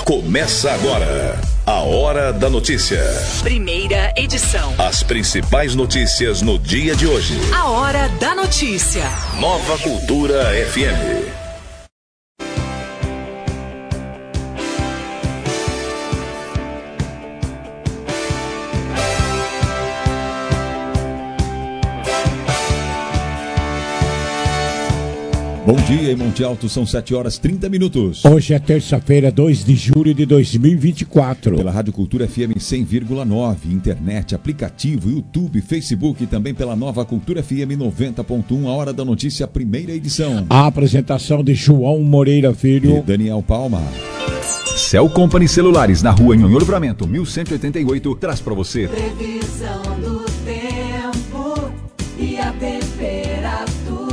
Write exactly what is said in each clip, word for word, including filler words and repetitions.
Começa agora a Hora da Notícia. Primeira edição. As principais notícias no dia de hoje. A Hora da Notícia. Nova Cultura F M. Bom dia, em Monte Alto, são sete horas e trinta minutos. Hoje é terça-feira, dois de julho de dois mil e vinte e quatro. Pela Rádio Cultura F M cem vírgula nove, internet, aplicativo, YouTube, Facebook e também pela Nova Cultura F M noventa ponto um, a Hora da Notícia, primeira edição. A apresentação de João Moreira Filho e Daniel Palma. Cell Company Celulares, na rua Nhonhô Livramento, mil cento e oitenta e oito, traz para você previsão do tempo e a temperatura.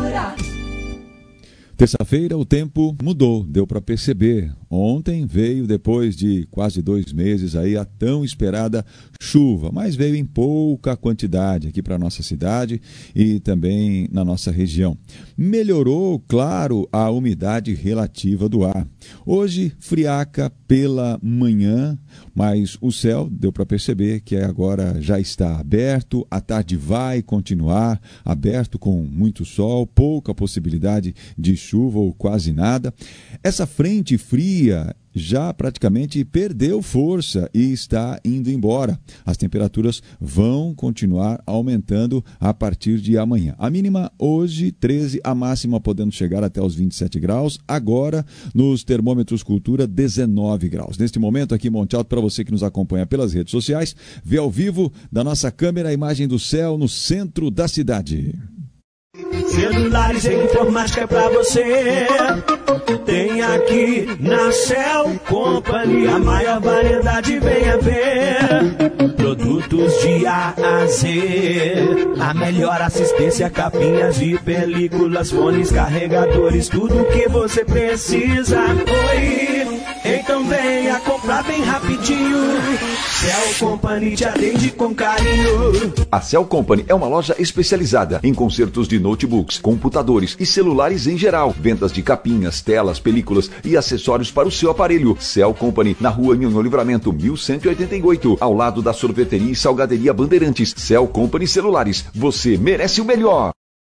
Terça-feira o tempo mudou, deu para perceber. Ontem veio, depois de quase dois meses, aí a tão esperada chuva, mas veio em pouca quantidade aqui para a nossa cidade e também na nossa região. Melhorou, claro, a umidade relativa do ar. Hoje, friaca pela manhã, mas o céu deu para perceber que agora já está aberto, a tarde vai continuar aberto com muito sol, pouca possibilidade de chuva ou quase nada. Essa frente fria já praticamente perdeu força e está indo embora. As temperaturas vão continuar aumentando a partir de amanhã. A mínima hoje, treze, a máxima podendo chegar até os vinte e sete graus. Agora, nos termômetros Cultura, dezenove graus. Neste momento, aqui em Monte Alto, para você que nos acompanha pelas redes sociais, vê ao vivo da nossa câmera a imagem do céu no centro da cidade. Celulares e informática é pra você. Tem aqui na Cell Company a maior variedade, venha ver. Produtos de A a Z, a melhor assistência, capinhas e películas, fones, carregadores, tudo que você precisa. Oi, então venha comprar bem rapidinho. Cell Company te atende com carinho. A Cell Company é uma loja especializada em consertos de notebooks, computadores e celulares em geral. Vendas de capinhas, telas, películas e acessórios para o seu aparelho. Cell Company, na rua Nhonhô Livramento, mil cento e oitenta e oito, ao lado da sorveteria e salgaderia Bandeirantes. Cell Company Celulares, você merece o melhor.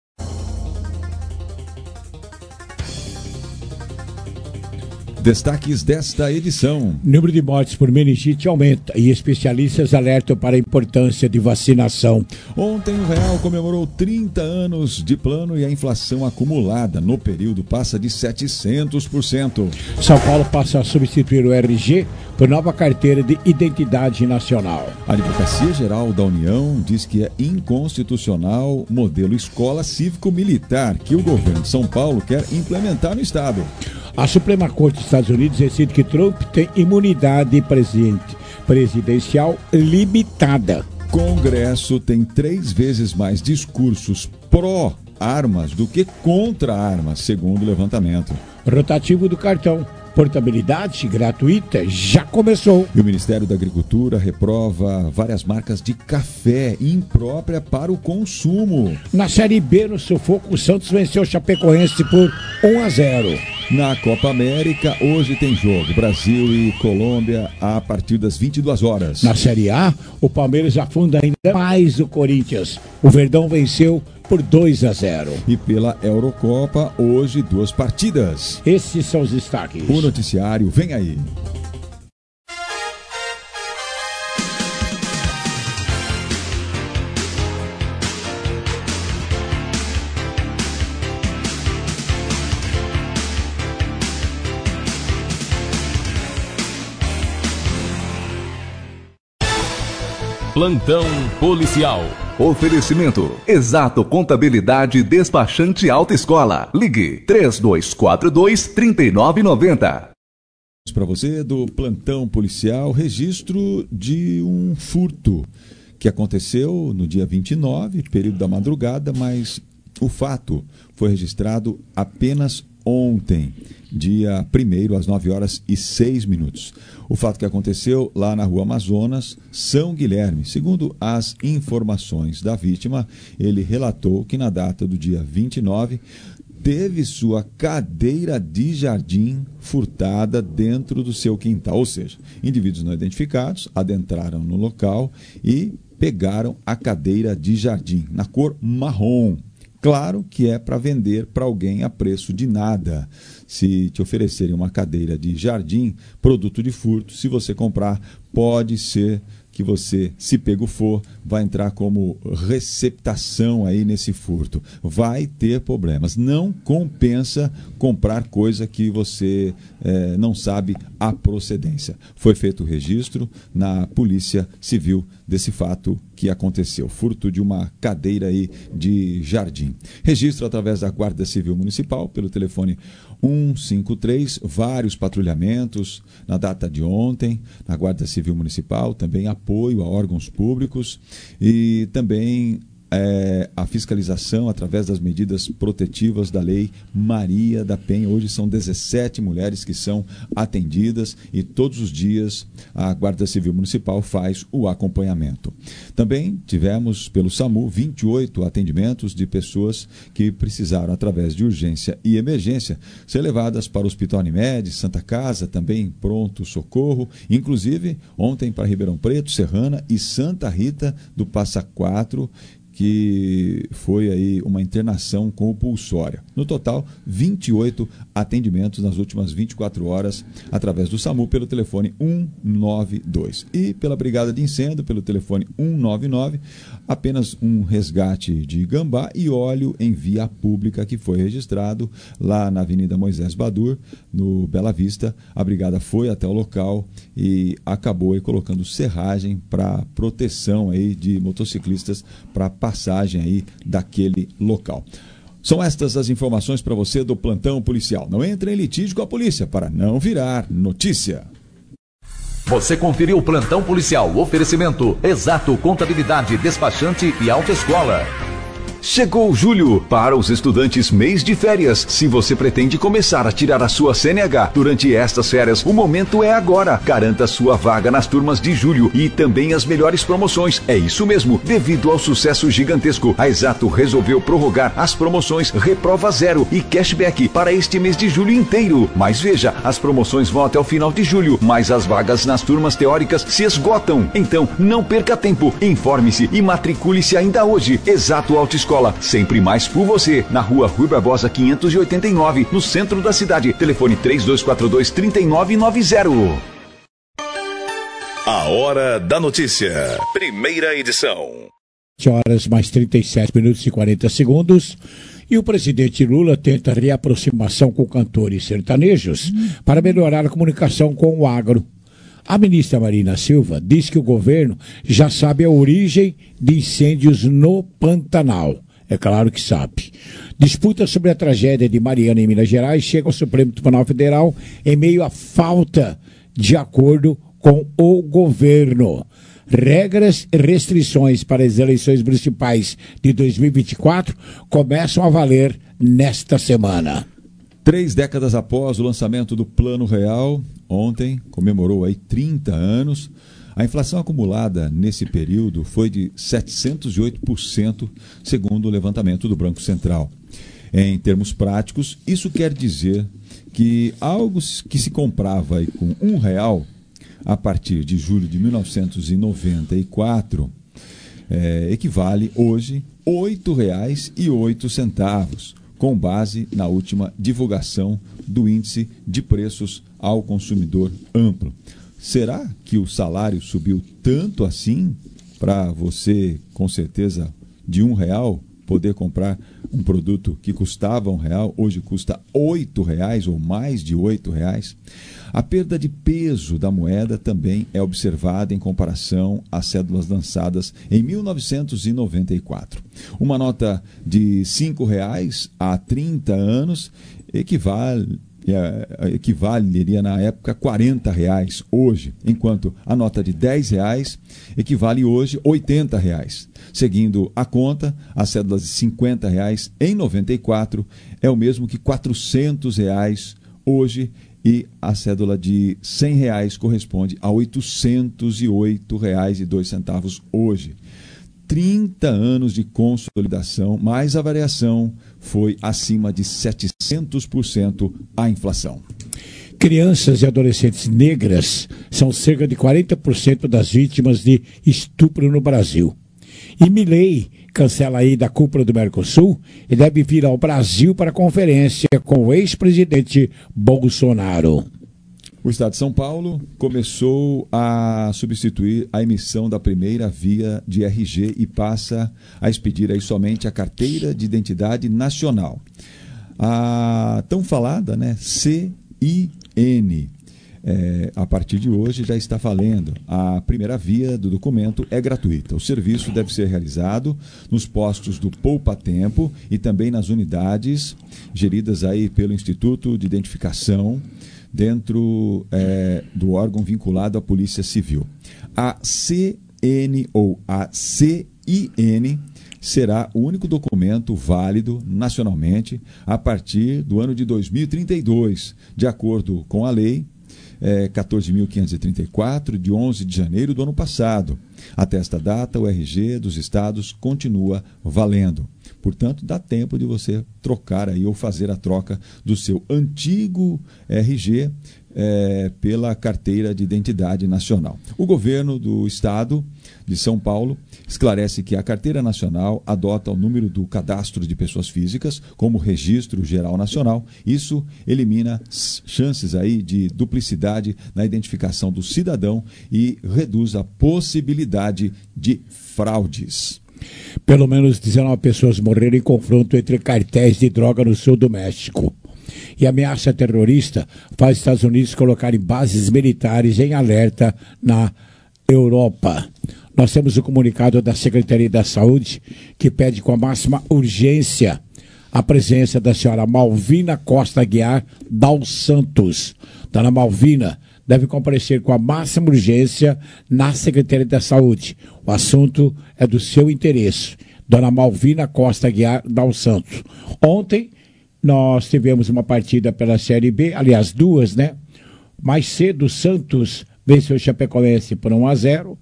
Destaques desta edição. O número de mortes por meningite aumenta e especialistas alertam para a importância de vacinação. Ontem o real comemorou trinta anos de plano e a inflação acumulada no período passa de setecentos por cento. São Paulo passa a substituir o R G por nova carteira de identidade nacional. A Advocacia Geral da União diz que é inconstitucional o modelo escola cívico-militar que o governo de São Paulo quer implementar no estado. A Suprema Corte dos Estados Unidos decide que Trump tem imunidade presidencial limitada. Congresso tem três vezes mais discursos pró-armas do que contra armas, segundo o levantamento. Rotativo do cartão. Portabilidade gratuita já começou. E o Ministério da Agricultura reprova várias marcas de café imprópria para o consumo. Na Série B, no sufoco, o Santos venceu o Chapecoense por um a zero. Na Copa América, hoje tem jogo. Brasil e Colômbia a partir das vinte e duas horas. Na Série A, o Palmeiras afunda ainda mais o Corinthians. O Verdão venceu por dois a zero. E pela Eurocopa, hoje duas partidas. Esses são os destaques. O noticiário vem aí. Plantão policial. Oferecimento: Exato Contabilidade Despachante Autoescola. Ligue três dois quatro dois, três nove nove zero. Para você do plantão policial, registro de um furto que aconteceu no dia vinte e nove, período da madrugada, mas o fato foi registrado apenas ontem, dia primeiro, às nove horas e seis minutos. O fato que aconteceu lá na Rua Amazonas, São Guilherme. Segundo as informações da vítima, ele relatou que na data do dia vinte e nove, teve sua cadeira de jardim furtada dentro do seu quintal. Ou seja, indivíduos não identificados adentraram no local e pegaram a cadeira de jardim na cor marrom. Claro que é para vender para alguém a preço de nada. Se te oferecerem uma cadeira de jardim, produto de furto, se você comprar, pode ser que você, se pego for, vai entrar como receptação aí nesse furto. Vai ter problemas. Não compensa comprar coisa que você eh, não sabe a procedência. Foi feito o registro na Polícia Civil desse fato que aconteceu. Furto de uma cadeira aí de jardim. Registro através da Guarda Civil Municipal, pelo telefone um cinco três, vários patrulhamentos na data de ontem, na Guarda Civil Municipal, também apoio a órgãos públicos e também é, a fiscalização através das medidas protetivas da Lei Maria da Penha. Hoje são dezessete mulheres que são atendidas e todos os dias a Guarda Civil Municipal faz o acompanhamento. Também tivemos pelo SAMU vinte e oito atendimentos de pessoas que precisaram, através de urgência e emergência, ser levadas para o Hospital Unimed, Santa Casa, também pronto socorro, inclusive ontem para Ribeirão Preto, Serrana e Santa Rita do Passa Quatro, que foi aí uma internação compulsória. No total, vinte e oito atendimentos nas últimas vinte e quatro horas, através do SAMU, pelo telefone um nove dois. E pela Brigada de Incêndio, pelo telefone um nove nove, apenas um resgate de gambá e óleo em via pública que foi registrado lá na Avenida Moisés Badur, no Bela Vista. A Brigada foi até o local e acabou aí colocando serragem para proteção aí de motociclistas para passagem aí daquele local. São estas as informações para você do Plantão Policial. Não entre em litígio com a polícia para não virar notícia. Você conferiu o Plantão Policial. Oferecimento Exato Contabilidade, Despachante e Autoescola. Chegou julho, para os estudantes mês de férias. Se você pretende começar a tirar a sua C N H durante estas férias, o momento é agora. Garanta sua vaga nas turmas de julho e também as melhores promoções. É isso mesmo, devido ao sucesso gigantesco, a Exato resolveu prorrogar as promoções Reprova Zero e Cashback para este mês de julho inteiro. Mas veja, as promoções vão até o final de julho, mas as vagas nas turmas teóricas se esgotam. Então, não perca tempo, informe-se e matricule-se ainda hoje. Exato Autoescola. Sempre mais por você, na rua Rui Barbosa quinhentos e oitenta e nove, no centro da cidade. Telefone três dois quatro dois, três nove nove zero. A Hora da Notícia, primeira edição. Horas mais trinta e sete minutos e quarenta segundos. E o presidente Lula tenta reaproximação com cantores sertanejos para melhorar a comunicação com o agro. A ministra Marina Silva diz que o governo já sabe a origem de incêndios no Pantanal. É claro que sabe. Disputa sobre a tragédia de Mariana em Minas Gerais chega ao Supremo Tribunal Federal em meio à falta de acordo com o governo. Regras e restrições para as eleições municipais de dois mil e vinte e quatro começam a valer nesta semana. Três décadas após o lançamento do Plano Real, ontem comemorou aí trinta anos. A inflação acumulada nesse período foi de setecentos e oito por cento, segundo o levantamento do Banco Central. Em termos práticos, isso quer dizer que algo que se comprava aí com um real a partir de julho de mil novecentos e noventa e quatro é, equivale hoje a oito reais e oito centavos, com base na última divulgação do Índice de Preços ao Consumidor Amplo. Será que o salário subiu tanto assim para você, com certeza, de um real, poder comprar um produto que custava um real, hoje custa oito reais ou mais de oito reais? A perda de peso da moeda também é observada em comparação às cédulas lançadas em mil novecentos e noventa e quatro. Uma nota de cinco reais há trinta anos equivale equivaleria na época a quarenta reais hoje, enquanto a nota de dez reais equivale hoje a oitenta reais. Seguindo a conta, as cédulas de cinquenta reais em noventa e quatro é o mesmo que quatrocentos reais hoje, e a cédula de cem reais corresponde a oitocentos e oito reais e dois centavos hoje. trinta anos de consolidação, mas a variação foi acima de setecentos por cento a inflação. Crianças e adolescentes negras são cerca de quarenta por cento das vítimas de estupro no Brasil. E Milei cancela aí da cúpula do Mercosul e deve vir ao Brasil para a conferência com o ex-presidente Bolsonaro. O Estado de São Paulo começou a substituir a emissão da primeira via de R G e passa a expedir aí somente a carteira de identidade nacional. A tão falada, né, C I N. É, a partir de hoje já está valendo. A primeira via do documento é gratuita. O serviço deve ser realizado nos postos do Poupa Tempo e também nas unidades geridas aí pelo Instituto de Identificação dentro é, do órgão vinculado à Polícia Civil. A C N ou a C I N será o único documento válido nacionalmente a partir do ano de dois mil e trinta e dois, de acordo com a lei é, quatorze mil quinhentos e trinta e quatro, de onze de janeiro do ano passado. Até esta data, o R G dos estados continua valendo. Portanto, dá tempo de você trocar aí ou fazer a troca do seu antigo R G é, pela carteira de identidade nacional. O governo do estado de São Paulo esclarece que a carteira nacional adota o número do cadastro de pessoas físicas como registro geral nacional. Isso elimina chances aí de duplicidade na identificação do cidadão e reduz a possibilidade de fraudes. Pelo menos dezenove pessoas morreram em confronto entre cartéis de droga no sul do México. E a ameaça terrorista faz os Estados Unidos colocarem bases militares em alerta na Europa. Nós temos o comunicado da Secretaria da Saúde que pede com a máxima urgência a presença da senhora Malvina Costa Aguiar Dal Santos. Dona Malvina deve comparecer com a máxima urgência na Secretaria da Saúde. O assunto é do seu interesse. Dona Malvina Costa Aguiar Dal Santos. Ontem nós tivemos uma partida pela Série B, aliás duas, né? Mais cedo o Santos venceu o Chapecoense por um a zero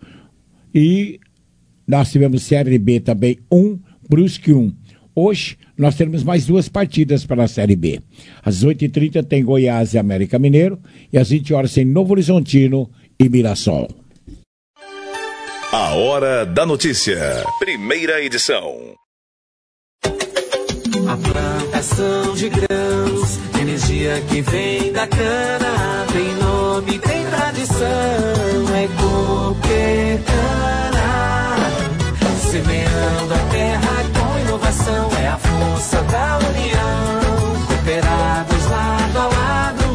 e nós tivemos Série B também um, Brusque um. Hoje nós teremos mais duas partidas pela Série B. Às oito e trinta tem Goiás e América Mineiro e às vinte horas tem Novo Horizontino e Mirassol. A Hora da Notícia. Primeira edição. A plantação de grãos, energia que vem da cana, tem nome, tem tradição, é Coopercana. Semeando a terra com inovação, é a força da união. Cooperados lado a lado,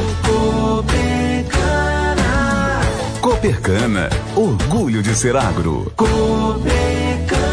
Coopercana. Coopercana, orgulho de ser agro. Coopercana.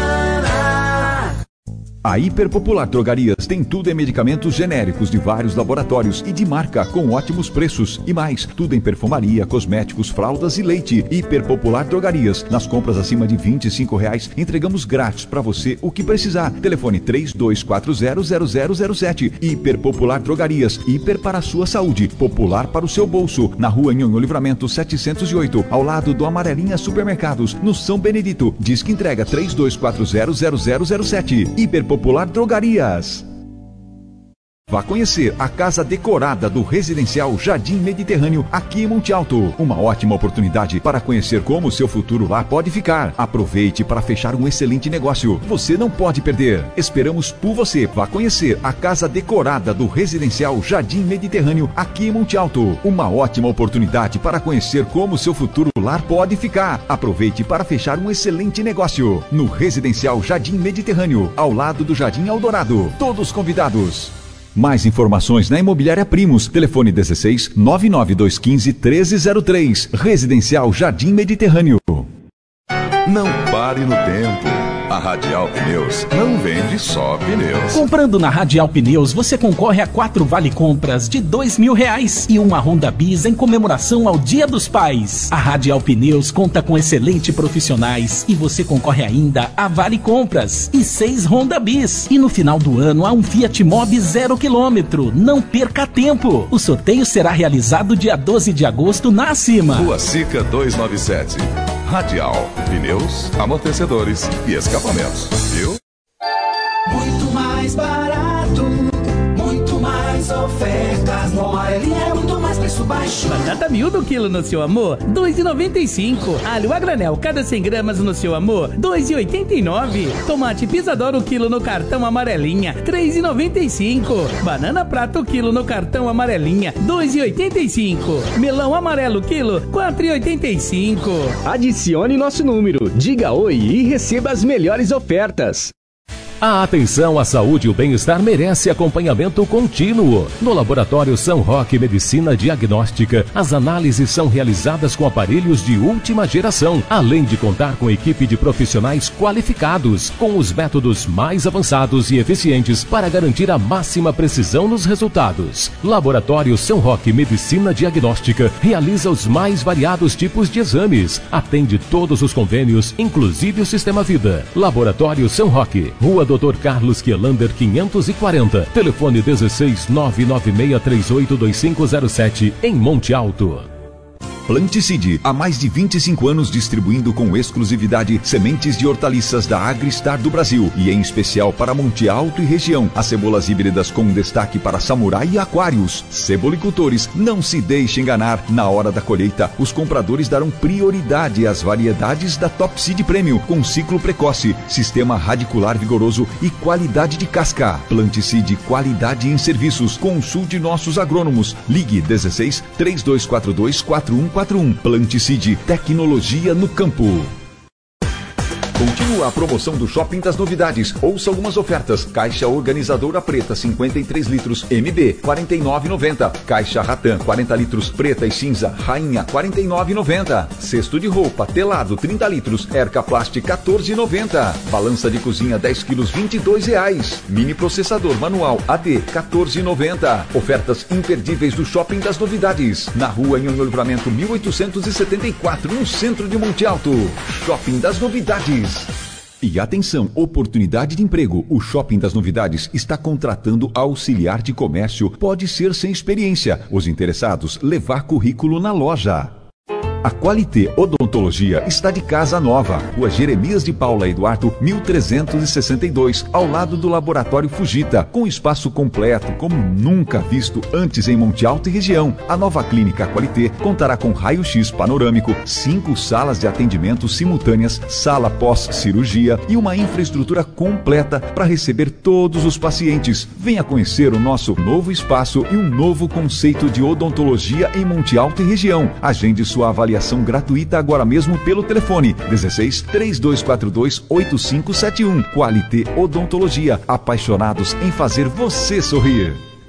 A Hiperpopular Drogarias tem tudo em medicamentos genéricos de vários laboratórios e de marca com ótimos preços. E mais, tudo em perfumaria, cosméticos, fraldas e leite. Hiperpopular Drogarias. Nas compras acima de vinte e cinco reais, entregamos grátis para você o que precisar. Telefone três dois quatro zero zero zero zero sete. Hiperpopular Drogarias. Hiper para a sua saúde. Popular para o seu bolso. Na rua Nhonhô Livramento setecentos e oito, ao lado do Amarelinha Supermercados, no São Benedito. Diz que entrega três dois quatro zero zero zero zero sete. Hiperpopular Popular Drogarias. Vá conhecer a casa decorada do residencial Jardim Mediterrâneo aqui em Monte Alto. Uma ótima oportunidade para conhecer como o seu futuro lá pode ficar. Aproveite para fechar um excelente negócio. Você não pode perder. Esperamos por você. Vá conhecer a casa decorada do residencial Jardim Mediterrâneo aqui em Monte Alto. Uma ótima oportunidade para conhecer como o seu futuro lá pode ficar. Aproveite para fechar um excelente negócio. No residencial Jardim Mediterrâneo, ao lado do Jardim Eldorado. Todos convidados. Mais informações na Imobiliária Primos. Telefone dezesseis, nove nove dois um cinco, um três zero três. Residencial Jardim Mediterrâneo. Não pare no tempo. A Radial Pneus não vende só pneus. Comprando na Radial Pneus, você concorre a quatro vale-compras de dois mil reais e uma Honda Bis em comemoração ao Dia dos Pais. A Radial Pneus conta com excelentes profissionais e você concorre ainda a vale-compras e seis Honda Bis. E no final do ano há um Fiat Mobi zero quilômetro. Não perca tempo. O sorteio será realizado dia doze de agosto na Acima. Rua Sica duzentos e noventa e sete. Radial, pneus, amortecedores e escapamentos, viu? Muito mais barato, muito mais ofertas. No Amarelinha é muito mais preço baixo. Batata miúdo quilo no seu amor, dois reais e noventa e cinco centavos. Alho a granel, cada cem gramas no seu amor, dois reais e oitenta e nove centavos. Tomate Pisadoro quilo no cartão Amarelinha, três reais e noventa e cinco centavos. Banana prata quilo no cartão Amarelinha, dois reais e oitenta e cinco centavos. Melão amarelo quilo, quatro reais e oitenta e cinco centavos. Adicione nosso número, diga oi e receba as melhores ofertas. A atenção à saúde e o bem-estar merece acompanhamento contínuo. No Laboratório São Roque Medicina Diagnóstica, as análises são realizadas com aparelhos de última geração, além de contar com equipe de profissionais qualificados, com os métodos mais avançados e eficientes para garantir a máxima precisão nos resultados. Laboratório São Roque Medicina Diagnóstica realiza os mais variados tipos de exames, atende todos os convênios, inclusive o Sistema Vida. Laboratório São Roque, Rua doutor Carlos Quielander quinhentos e quarenta, telefone dezesseis nove nove seis três oito dois cinco zero sete, em Monte Alto. Planticide, há mais de vinte e cinco anos distribuindo com exclusividade sementes de hortaliças da Agristar do Brasil e em especial para Monte Alto e região. As cebolas híbridas com destaque para Samurai e Aquários. Cebolicultores, não se deixe enganar. Na hora da colheita, os compradores darão prioridade às variedades da Top Seed Premium com ciclo precoce, sistema radicular vigoroso e qualidade de casca. Planticide, qualidade em serviços. Consulte nossos agrônomos. Ligue dezesseis, três dois quatro dois, quatro um quatro um. Planticide, tecnologia no campo. Continua a promoção do Shopping das Novidades. Ouça algumas ofertas. Caixa organizadora preta cinquenta e três litros M B quarenta e nove reais e noventa centavos. Caixa Ratan quarenta litros preta e cinza Rainha quarenta e nove reais e noventa centavos. Cesto de roupa telado trinta litros Erca Plast quatorze reais e noventa centavos. Balança de cozinha dez quilos vinte e dois reais. Mini processador manual A D quatorze reais e noventa centavos. Ofertas imperdíveis do Shopping das Novidades. Na rua Nhonhô Livramento mil oitocentos e setenta e quatro, no centro de Monte Alto. Shopping das Novidades. E atenção, oportunidade de emprego. O Shopping das Novidades está contratando auxiliar de comércio. Pode ser sem experiência. Os interessados, levar currículo na loja. A Qualité Odontologia está de casa nova. Rua Jeremias de Paula Eduardo, mil trezentos e sessenta e dois, ao lado do Laboratório Fujita, com espaço completo, como nunca visto antes em Monte Alto e região. A nova clínica Qualité contará com raio-x panorâmico, cinco salas de atendimento simultâneas, sala pós-cirurgia e uma infraestrutura completa para receber todos os pacientes. Venha conhecer o nosso novo espaço e um novo conceito de odontologia em Monte Alto e região. Agende sua avaliação gratuita agora mesmo pelo telefone dezesseis, três dois quatro dois, oito cinco sete um. Qualité Odontologia, apaixonados em fazer você sorrir.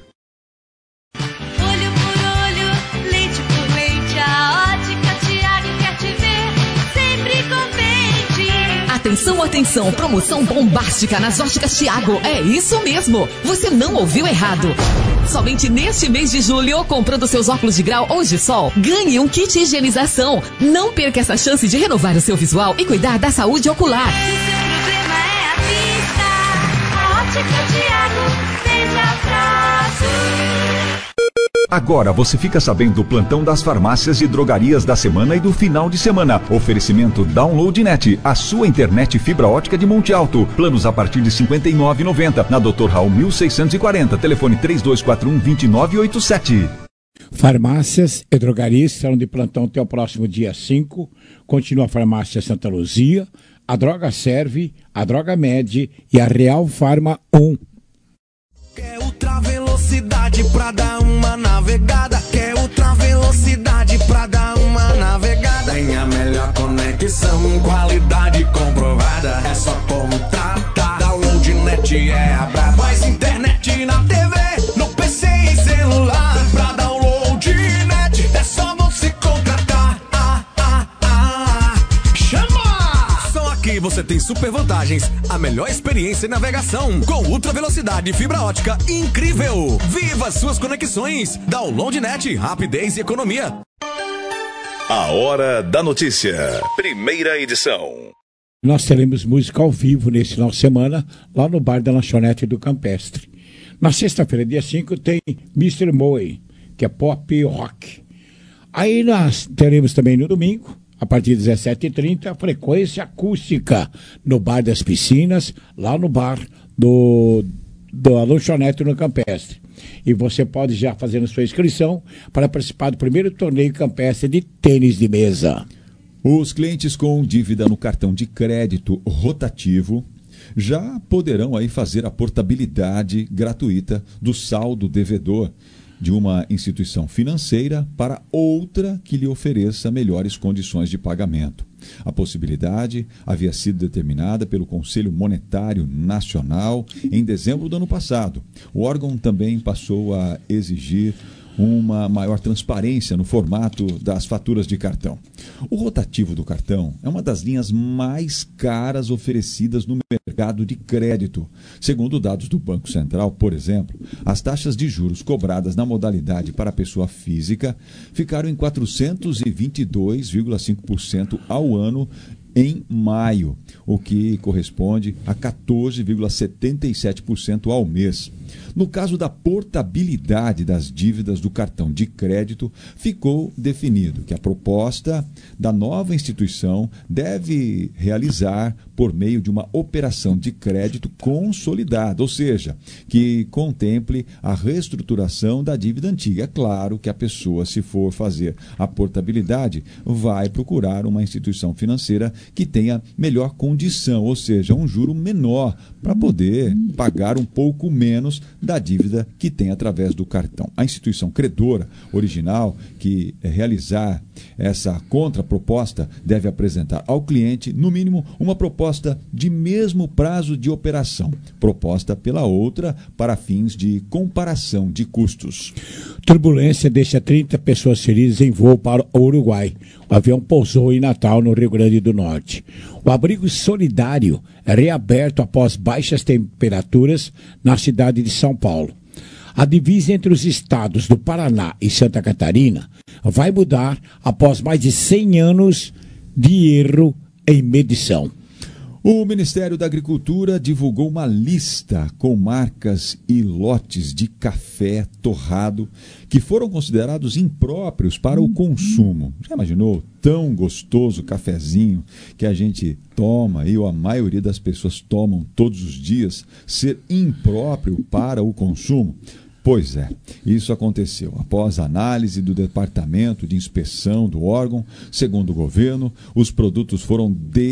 Olho por olho, leite por leite, a Ótica Tiago quer te ver sempre contente. Atenção, atenção, promoção bombástica nas Óticas Tiago. É isso mesmo, você não ouviu errado. Somente neste mês de julho, comprando seus óculos de grau ou de sol, ganhe um kit higienização. Não perca essa chance de renovar o seu visual e cuidar da saúde ocular. Se seu problema é a vista, a Ótica Tiago tem abraço. Agora você fica sabendo do plantão das farmácias e drogarias da semana e do final de semana. Oferecimento DownloadNet, a sua internet fibra ótica de Monte Alto. Planos a partir de cinquenta e nove reais e noventa centavos. Na doutor Raul mil seiscentos e quarenta. Telefone três dois quatro um, dois nove oito sete. Farmácias e drogarias estarão de plantão até o próximo dia cinco. Continua a Farmácia Santa Luzia, a Droga Serve, a Droga Med e a Real Farma um. Quer ultra velocidade pra dar uma navegada? Quer ultra velocidade pra dar uma navegada? Tem a melhor conexão, qualidade comprovada. É só contratar. DownloadNet é a braba. Mais internet na T V, no P C e celular. Pra DownloadNet é só você contratar. Ah, ah, ah. Chama! Só aqui você tem super vantagens. A melhor experiência em navegação com ultra velocidade e fibra ótica incrível. Viva suas conexões. DownloadNet, rapidez e economia. A Hora da Notícia, primeira edição. Nós teremos música ao vivo nesse final de semana, lá no Bar da Lanchonete do Campestre. Na sexta-feira, dia cinco, tem mister Moe, que é pop rock. Aí nós teremos também no domingo, a partir das dezessete e trinta, frequência acústica no Bar das Piscinas, lá no bar do, do Lanchonete no Campestre. E você pode já fazer a sua inscrição para participar do primeiro torneio campestre de tênis de mesa. Os clientes com dívida no cartão de crédito rotativo já poderão aí fazer a portabilidade gratuita do saldo devedor de uma instituição financeira para outra que lhe ofereça melhores condições de pagamento. A possibilidade havia sido determinada pelo Conselho Monetário Nacional em dezembro do ano passado. O órgão também passou a exigir uma maior transparência no formato das faturas de cartão. O rotativo do cartão é uma das linhas mais caras oferecidas no mercado de crédito. Segundo dados do Banco Central, por exemplo, as taxas de juros cobradas na modalidade para a pessoa física ficaram em quatrocentos e vinte e dois vírgula cinco por cento ao ano em maio, o que corresponde a quatorze vírgula setenta e sete por cento ao mês. No caso da portabilidade das dívidas do cartão de crédito, ficou definido que a proposta da nova instituição deve realizar por meio de uma operação de crédito consolidada, ou seja, que contemple a reestruturação da dívida antiga. É claro que a pessoa, se for fazer a portabilidade, vai procurar uma instituição financeira que tenha melhor condição, ou seja, um juro menor, para poder pagar um pouco menos da dívida que tem através do cartão. A instituição credora original que realizar essa contraproposta deve apresentar ao cliente, no mínimo, uma proposta de mesmo prazo de operação, proposta pela outra para fins de comparação de custos. Turbulência deixa trinta pessoas feridas em voo para o Uruguai. O avião pousou em Natal, no Rio Grande do Norte. O abrigo solidário é reaberto após baixas temperaturas na cidade de São Paulo. A divisa entre os estados do Paraná e Santa Catarina vai mudar após mais de cem anos de erro em medição. O Ministério da Agricultura divulgou uma lista com marcas e lotes de café torrado que foram considerados impróprios para o consumo. Já imaginou tão gostoso cafezinho que a gente toma e a maioria das pessoas tomam todos os dias ser impróprio para o consumo? Pois é, isso aconteceu após a análise do Departamento de Inspeção do órgão. Segundo o governo, os produtos foram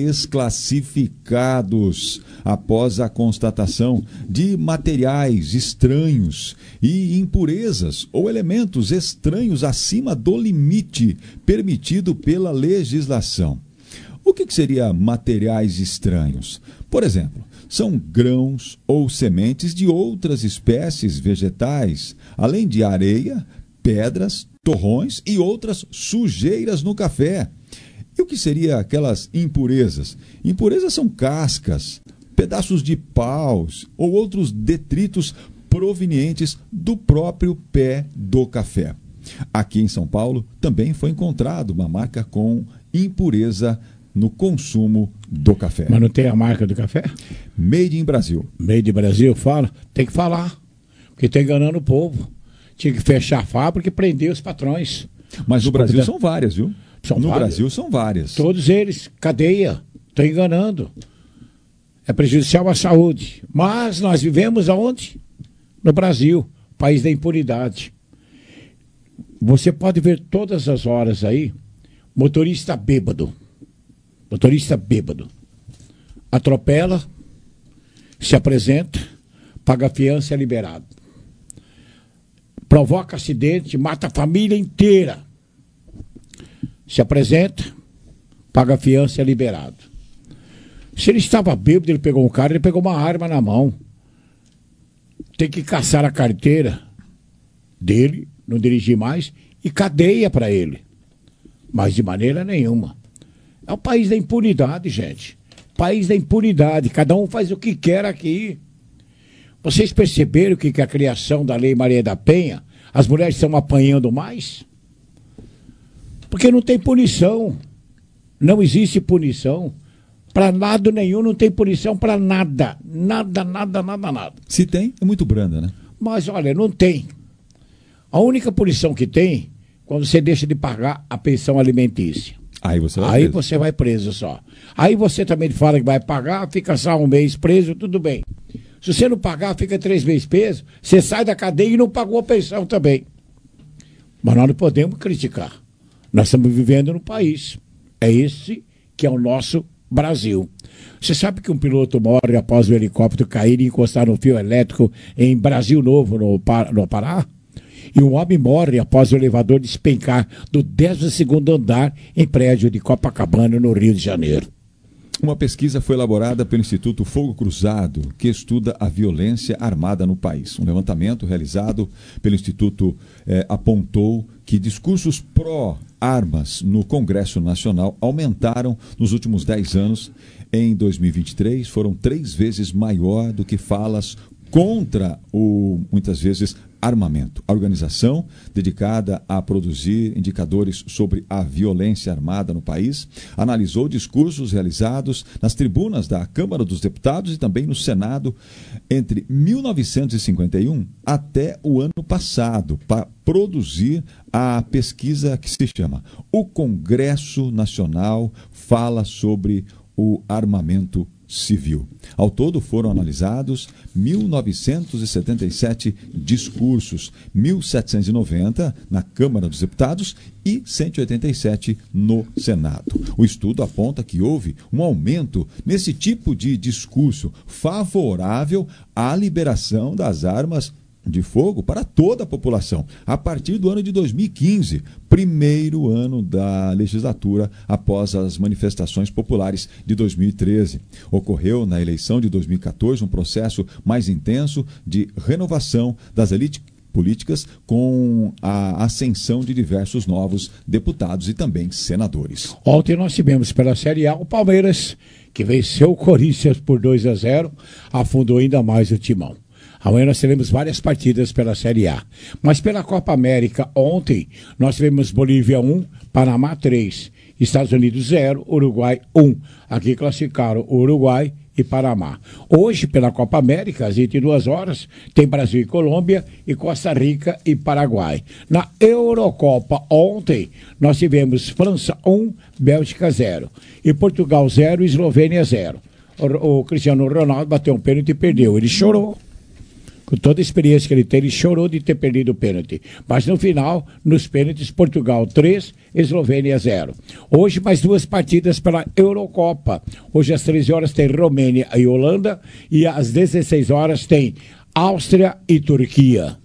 desclassificados após a constatação de materiais estranhos e impurezas ou elementos estranhos acima do limite permitido pela legislação. O que que seria materiais estranhos? Por exemplo, são grãos ou sementes de outras espécies vegetais, além de areia, pedras, torrões e outras sujeiras no café. E o que seria aquelas impurezas? Impurezas são cascas, pedaços de paus ou outros detritos provenientes do próprio pé do café. Aqui em São Paulo também foi encontrado uma marca com impureza no consumo do café. Mas não tem a marca do café? Made in Brasil. Made in Brasil, fala. Tem que falar, porque está enganando o povo. Tinha que fechar a fábrica e prender os patrões. Mas no Brasil são várias, viu? São no várias. Brasil são várias. Todos eles, cadeia, estão enganando. É prejudicial à saúde. Mas nós vivemos aonde? No Brasil, país da impunidade. Você pode ver todas as horas aí, motorista bêbado. Motorista bêbado. Atropela, se apresenta, paga fiança e é liberado. Provoca acidente, mata a família inteira. Se apresenta, paga fiança e é liberado. Se ele estava bêbado, ele pegou um cara, ele pegou uma arma na mão. Tem que caçar a carteira dele, não dirigir mais, e cadeia para ele. Mas de maneira nenhuma. É o país da impunidade, gente. País da impunidade. Cada um faz o que quer aqui. Vocês perceberam que com a criação da Lei Maria da Penha, as mulheres estão apanhando mais? Porque não tem punição. Não existe punição. Para lado nenhum não tem punição para nada. Nada, nada, nada, nada. Se tem, é muito branda, né? Mas olha, não tem. A única punição que tem, quando você deixa de pagar a pensão alimentícia. Aí você vai Aí preso. você vai preso só. Aí você também fala que vai pagar, fica só um mês preso, tudo bem. Se você não pagar, fica três meses preso, você sai da cadeia e não pagou a pensão também. Mas nós não podemos criticar. Nós estamos vivendo no país. É esse que é o nosso Brasil. Você sabe que um piloto morre após o helicóptero cair e encostar no fio elétrico em Brasil Novo, no, no Pará? E um homem morre após o elevador despencar do décimo segundo andar em prédio de Copacabana, no Rio de Janeiro. Uma pesquisa foi elaborada pelo Instituto Fogo Cruzado, que estuda a violência armada no país. Um levantamento realizado pelo Instituto eh, apontou que discursos pró-armas no Congresso Nacional aumentaram nos últimos dez anos. Em dois mil e vinte e três, foram três vezes maior do que falas contra o, muitas vezes, armamento. A organização, dedicada a produzir indicadores sobre a violência armada no país, analisou discursos realizados nas tribunas da Câmara dos Deputados e também no Senado entre mil novecentos e cinquenta e um até o ano passado, para produzir a pesquisa que se chama O Congresso Nacional Fala sobre o Armamento Civil. Ao todo foram analisados mil novecentos e setenta e sete discursos, mil setecentos e noventa na Câmara dos Deputados e cento e oitenta e sete no Senado. O estudo aponta que houve um aumento nesse tipo de discurso favorável à liberação das armas de fogo para toda a população, a partir do ano de dois mil e quinze, primeiro ano da legislatura após as manifestações populares de dois mil e treze. Ocorreu na eleição de dois mil e quatorze um processo mais intenso de renovação das elites políticas com a ascensão de diversos novos deputados e também senadores. Ontem nós tivemos pela Série A o Palmeiras, que venceu o Corinthians por dois a zero, afundou ainda mais o timão. Amanhã nós teremos várias partidas pela Série A. Mas pela Copa América, ontem, nós tivemos Bolívia um, Panamá três, Estados Unidos zero, Uruguai um. Aqui classificaram Uruguai e Panamá. Hoje, pela Copa América, às vinte e duas horas, tem Brasil e Colômbia e Costa Rica e Paraguai. Na Eurocopa, ontem, nós tivemos França um, Bélgica zero. E Portugal zero, Eslovênia zero. O, o Cristiano Ronaldo bateu um pênalti e perdeu. Ele chorou. Com toda a experiência que ele tem, ele chorou de ter perdido o pênalti. Mas no final, nos pênaltis, Portugal três, Eslovênia zero. Hoje, mais duas partidas pela Eurocopa. Hoje, às treze horas, tem Romênia e Holanda. E às dezesseis horas, tem Áustria e Turquia.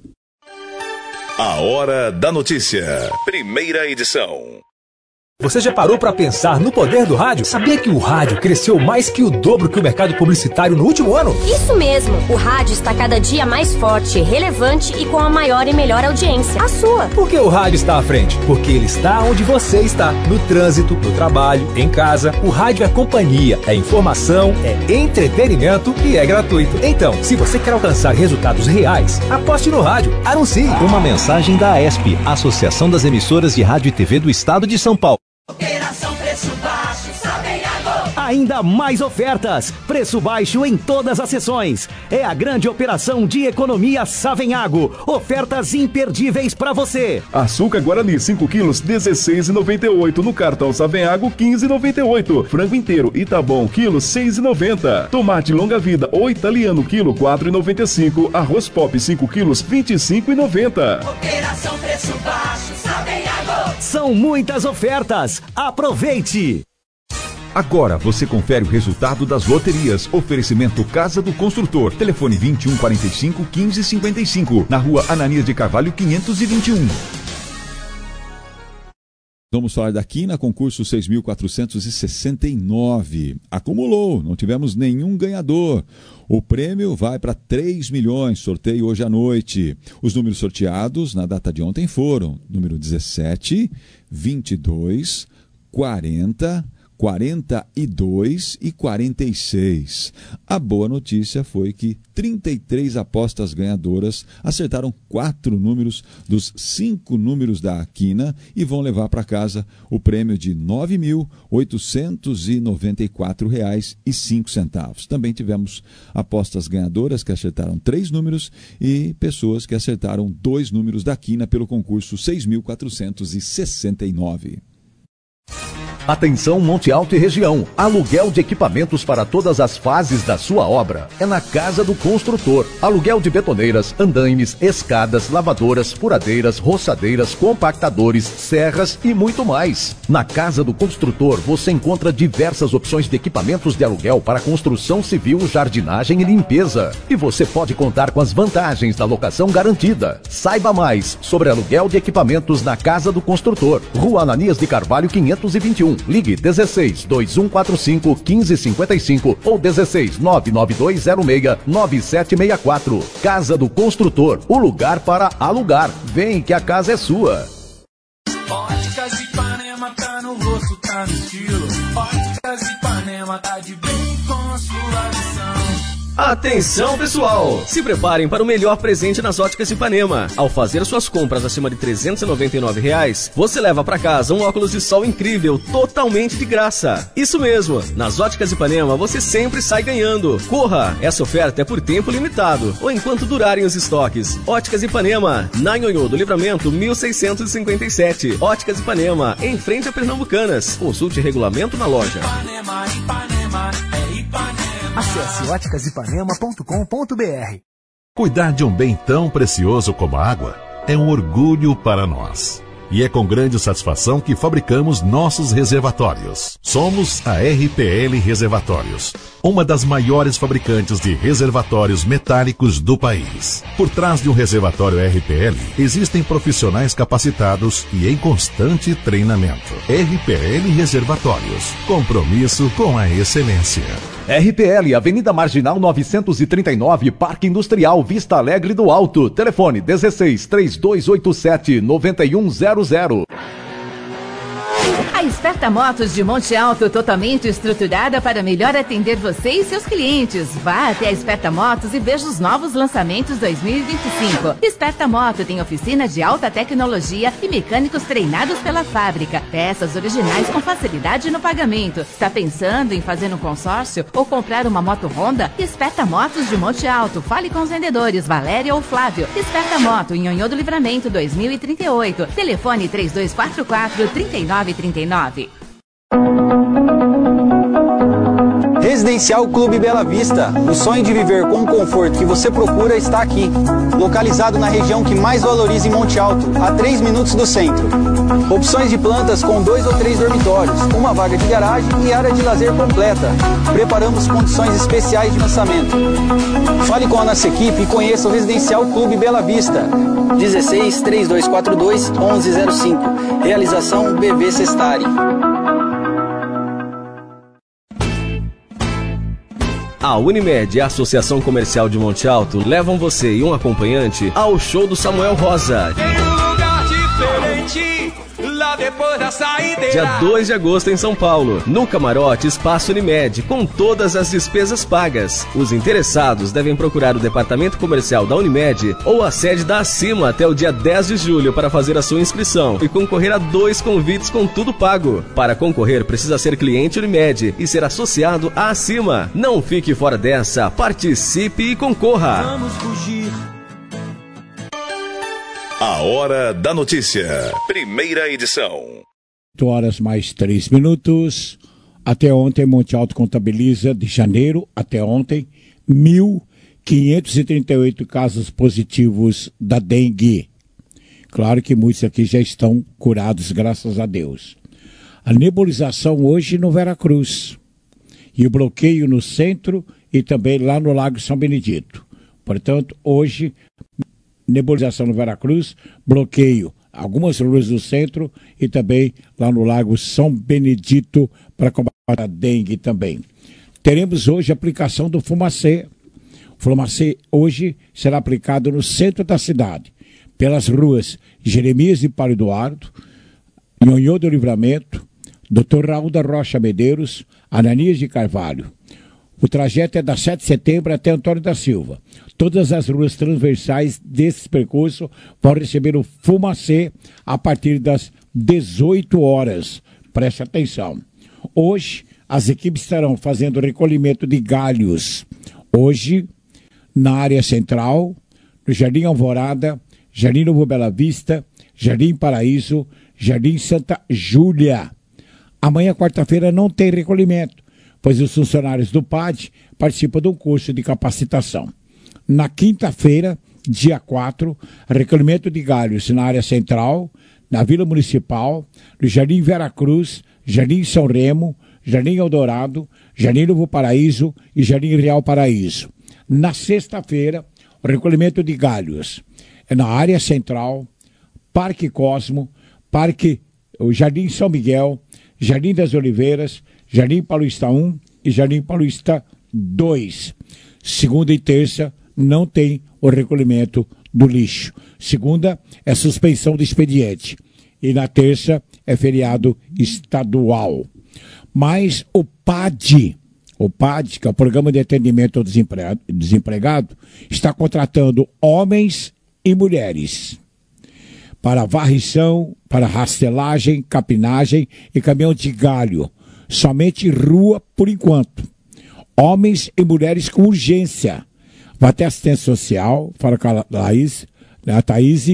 A Hora da Notícia. Primeira edição. Você já parou para pensar no poder do rádio? Sabia que o rádio cresceu mais que o dobro que o mercado publicitário no último ano? Isso mesmo, o rádio está cada dia mais forte, relevante e com a maior e melhor audiência, a sua. Por que o rádio está à frente? Porque ele está onde você está, no trânsito, no trabalho, em casa. O rádio é companhia, é informação, é entretenimento e é gratuito. Então, se você quer alcançar resultados reais, aposte no rádio, anuncie. Uma mensagem da A E S P, Associação das Emissoras de Rádio e T V do Estado de São Paulo. Operação Preço Baixo, Savenhago. Ainda mais ofertas, preço baixo em todas as sessões. É a grande operação de economia Savenhago. Ofertas imperdíveis para você. Açúcar Guarani cinco quilos, dezesseis reais e noventa e oito centavos. No cartão Savenhago, quinze reais e noventa e oito centavos. Frango inteiro Itabom, quilo, seis reais e noventa centavos. Tomate longa vida ou italiano, quilo, quatro reais e noventa e cinco centavos. Arroz Pop cinco quilos, vinte e cinco reais e noventa centavos. Operação Preço Baixo, Savenhago. São muitas ofertas. Aproveite! Agora você confere o resultado das loterias. Oferecimento Casa do Construtor. Telefone vinte e um quarenta e cinco, quinze cinquenta e cinco. Na rua Ananias de Carvalho, quinhentos e vinte e um. Vamos falar da Quina, concurso seis mil quatrocentos e sessenta e nove. Acumulou, não tivemos nenhum ganhador. O prêmio vai para três milhões, sorteio hoje à noite. Os números sorteados na data de ontem foram número dezessete, vinte e dois, quarenta, quarenta e dois e quarenta e seis. A boa notícia foi que trinta e três apostas ganhadoras acertaram quatro números dos cinco números da Quina e vão levar para casa o prêmio de nove mil oitocentos e noventa e quatro reais e cinco centavos. Também tivemos apostas ganhadoras que acertaram três números e pessoas que acertaram dois números da Quina pelo concurso seis mil quatrocentos e sessenta e nove. Atenção Monte Alto e região. Aluguel de equipamentos para todas as fases da sua obra. É na Casa do Construtor. Aluguel de betoneiras, andaimes, escadas, lavadoras, furadeiras, roçadeiras, compactadores, serras e muito mais. Na Casa do Construtor você encontra diversas opções de equipamentos de aluguel para construção civil, jardinagem e limpeza. E você pode contar com as vantagens da locação garantida. Saiba mais sobre aluguel de equipamentos na Casa do Construtor. Rua Ananias de Carvalho quinhentos e vinte e um. Ligue dezesseis, dois um quatro cinco, quinze cinquenta e cinco ou dezesseis, nove nove dois zero seis, nove sete seis quatro. Casa do Construtor, o lugar para alugar. Vem que a casa é sua. Óticas Ipanema tá no rosto, tá no estilo. Óticas Ipanema tá de bem com sua visão. Atenção pessoal, se preparem para o melhor presente nas Óticas Ipanema. Ao fazer suas compras acima de trezentos e noventa e nove reais, você leva para casa um óculos de sol incrível, totalmente de graça. Isso mesmo, nas Óticas Ipanema você sempre sai ganhando. Corra, essa oferta é por tempo limitado, ou enquanto durarem os estoques. Óticas Ipanema, na Nhonhô do Livramento mil seiscentos e cinquenta e sete. Óticas Ipanema, em frente a Pernambucanas. Consulte regulamento na loja. Ipanema, Ipanema, é Ipanema. Acesse óticas ipanema ponto com ponto b r. Cuidar de um bem tão precioso como a água é um orgulho para nós. E é com grande satisfação que fabricamos nossos reservatórios. Somos a R P L Reservatórios, uma das maiores fabricantes de reservatórios metálicos do país. Por trás de um reservatório R P L, existem profissionais capacitados e em constante treinamento. R P L Reservatórios, compromisso com a excelência. R P L, Avenida Marginal novecentos e trinta e nove, Parque Industrial, Vista Alegre do Alto. Telefone dezesseis, três dois oito sete, nove um zero zero. A Esperta Motos de Monte Alto, totalmente estruturada para melhor atender você e seus clientes. Vá até a Esperta Motos e veja os novos lançamentos dois mil e vinte e cinco. Esperta Moto tem oficina de alta tecnologia e mecânicos treinados pela fábrica. Peças originais com facilidade no pagamento. Está pensando em fazer um consórcio ou comprar uma moto Honda? Esperta Motos de Monte Alto. Fale com os vendedores Valéria ou Flávio. Esperta Moto, em Nhonhô do Livramento dois mil e trinta e oito. Telefone três dois quatro quatro, três nove três nove. Residencial Clube Bela Vista. O sonho de viver com o conforto que você procura está aqui. Localizado na região que mais valoriza em Monte Alto, a três minutos do centro. Opções de plantas com dois ou três dormitórios, uma vaga de garagem e área de lazer completa. Preparamos condições especiais de lançamento. Fale com a nossa equipe e conheça o Residencial Clube Bela Vista. dezesseis, três dois quatro dois, onze zero cinco. Realização B V Sestari. A Unimed e a Associação Comercial de Monte Alto levam você e um acompanhante ao show do Samuel Rosa. Em um lugar diferente, lá depois da saideira. Dia dois de agosto em São Paulo, no Camarote Espaço Unimed, com todas as despesas pagas. Os interessados devem procurar o departamento comercial da Unimed ou a sede da Acima até o dia dez de julho para fazer a sua inscrição e concorrer a dois convites com tudo pago. Para concorrer, precisa ser cliente Unimed e ser associado à Acima. Não fique fora dessa, participe e concorra. Vamos fugir. A Hora da Notícia. Primeira edição. oito horas mais três minutos. Até ontem, Monte Alto contabiliza, de janeiro até ontem, mil quinhentos e trinta e oito casos positivos da dengue. Claro que muitos aqui já estão curados, graças a Deus. A nebulização hoje no Veracruz. E o bloqueio no centro e também lá no Lago São Benedito. Portanto, hoje, nebulização no Veracruz, bloqueio algumas ruas do centro e também lá no Lago São Benedito para combater a dengue também. Teremos hoje a aplicação do Fumacê. O Fumacê hoje será aplicado no centro da cidade, pelas ruas Jeremias e Paulo Eduardo, Nhonhô do Livramento, doutor Raul da Rocha Medeiros, Ananias de Carvalho. O trajeto é da sete de setembro até Antônio da Silva. Todas as ruas transversais desse percurso vão receber o Fumacê a partir das dezoito horas. Preste atenção. Hoje, as equipes estarão fazendo recolhimento de galhos. Hoje, na área central, no Jardim Alvorada, Jardim Novo Bela Vista, Jardim Paraíso, Jardim Santa Júlia. Amanhã, quarta-feira, não tem recolhimento, pois os funcionários do P A D participam de um curso de capacitação. Na quinta-feira, dia quatro, recolhimento de galhos na área central, na Vila Municipal, no Jardim Veracruz, Jardim São Remo, Jardim Eldorado, Jardim Novo Paraíso e Jardim Real Paraíso. Na sexta-feira, o recolhimento de galhos é na área central, Parque Cosmo, Parque o Jardim São Miguel, Jardim das Oliveiras, Jardim Paulista um e Jardim Paulista dois. Segunda e terça não tem o recolhimento do lixo. Segunda é suspensão do expediente. E na terça é feriado estadual. Mas o P A D, o P A D, que é o Programa de Atendimento ao Desempregado, desempregado está contratando homens e mulheres para varrição, para rastelagem, capinagem e caminhão de galho. Somente rua por enquanto. Homens e mulheres com urgência. Vai ter assistência social, fala com a Laís, a Thaís,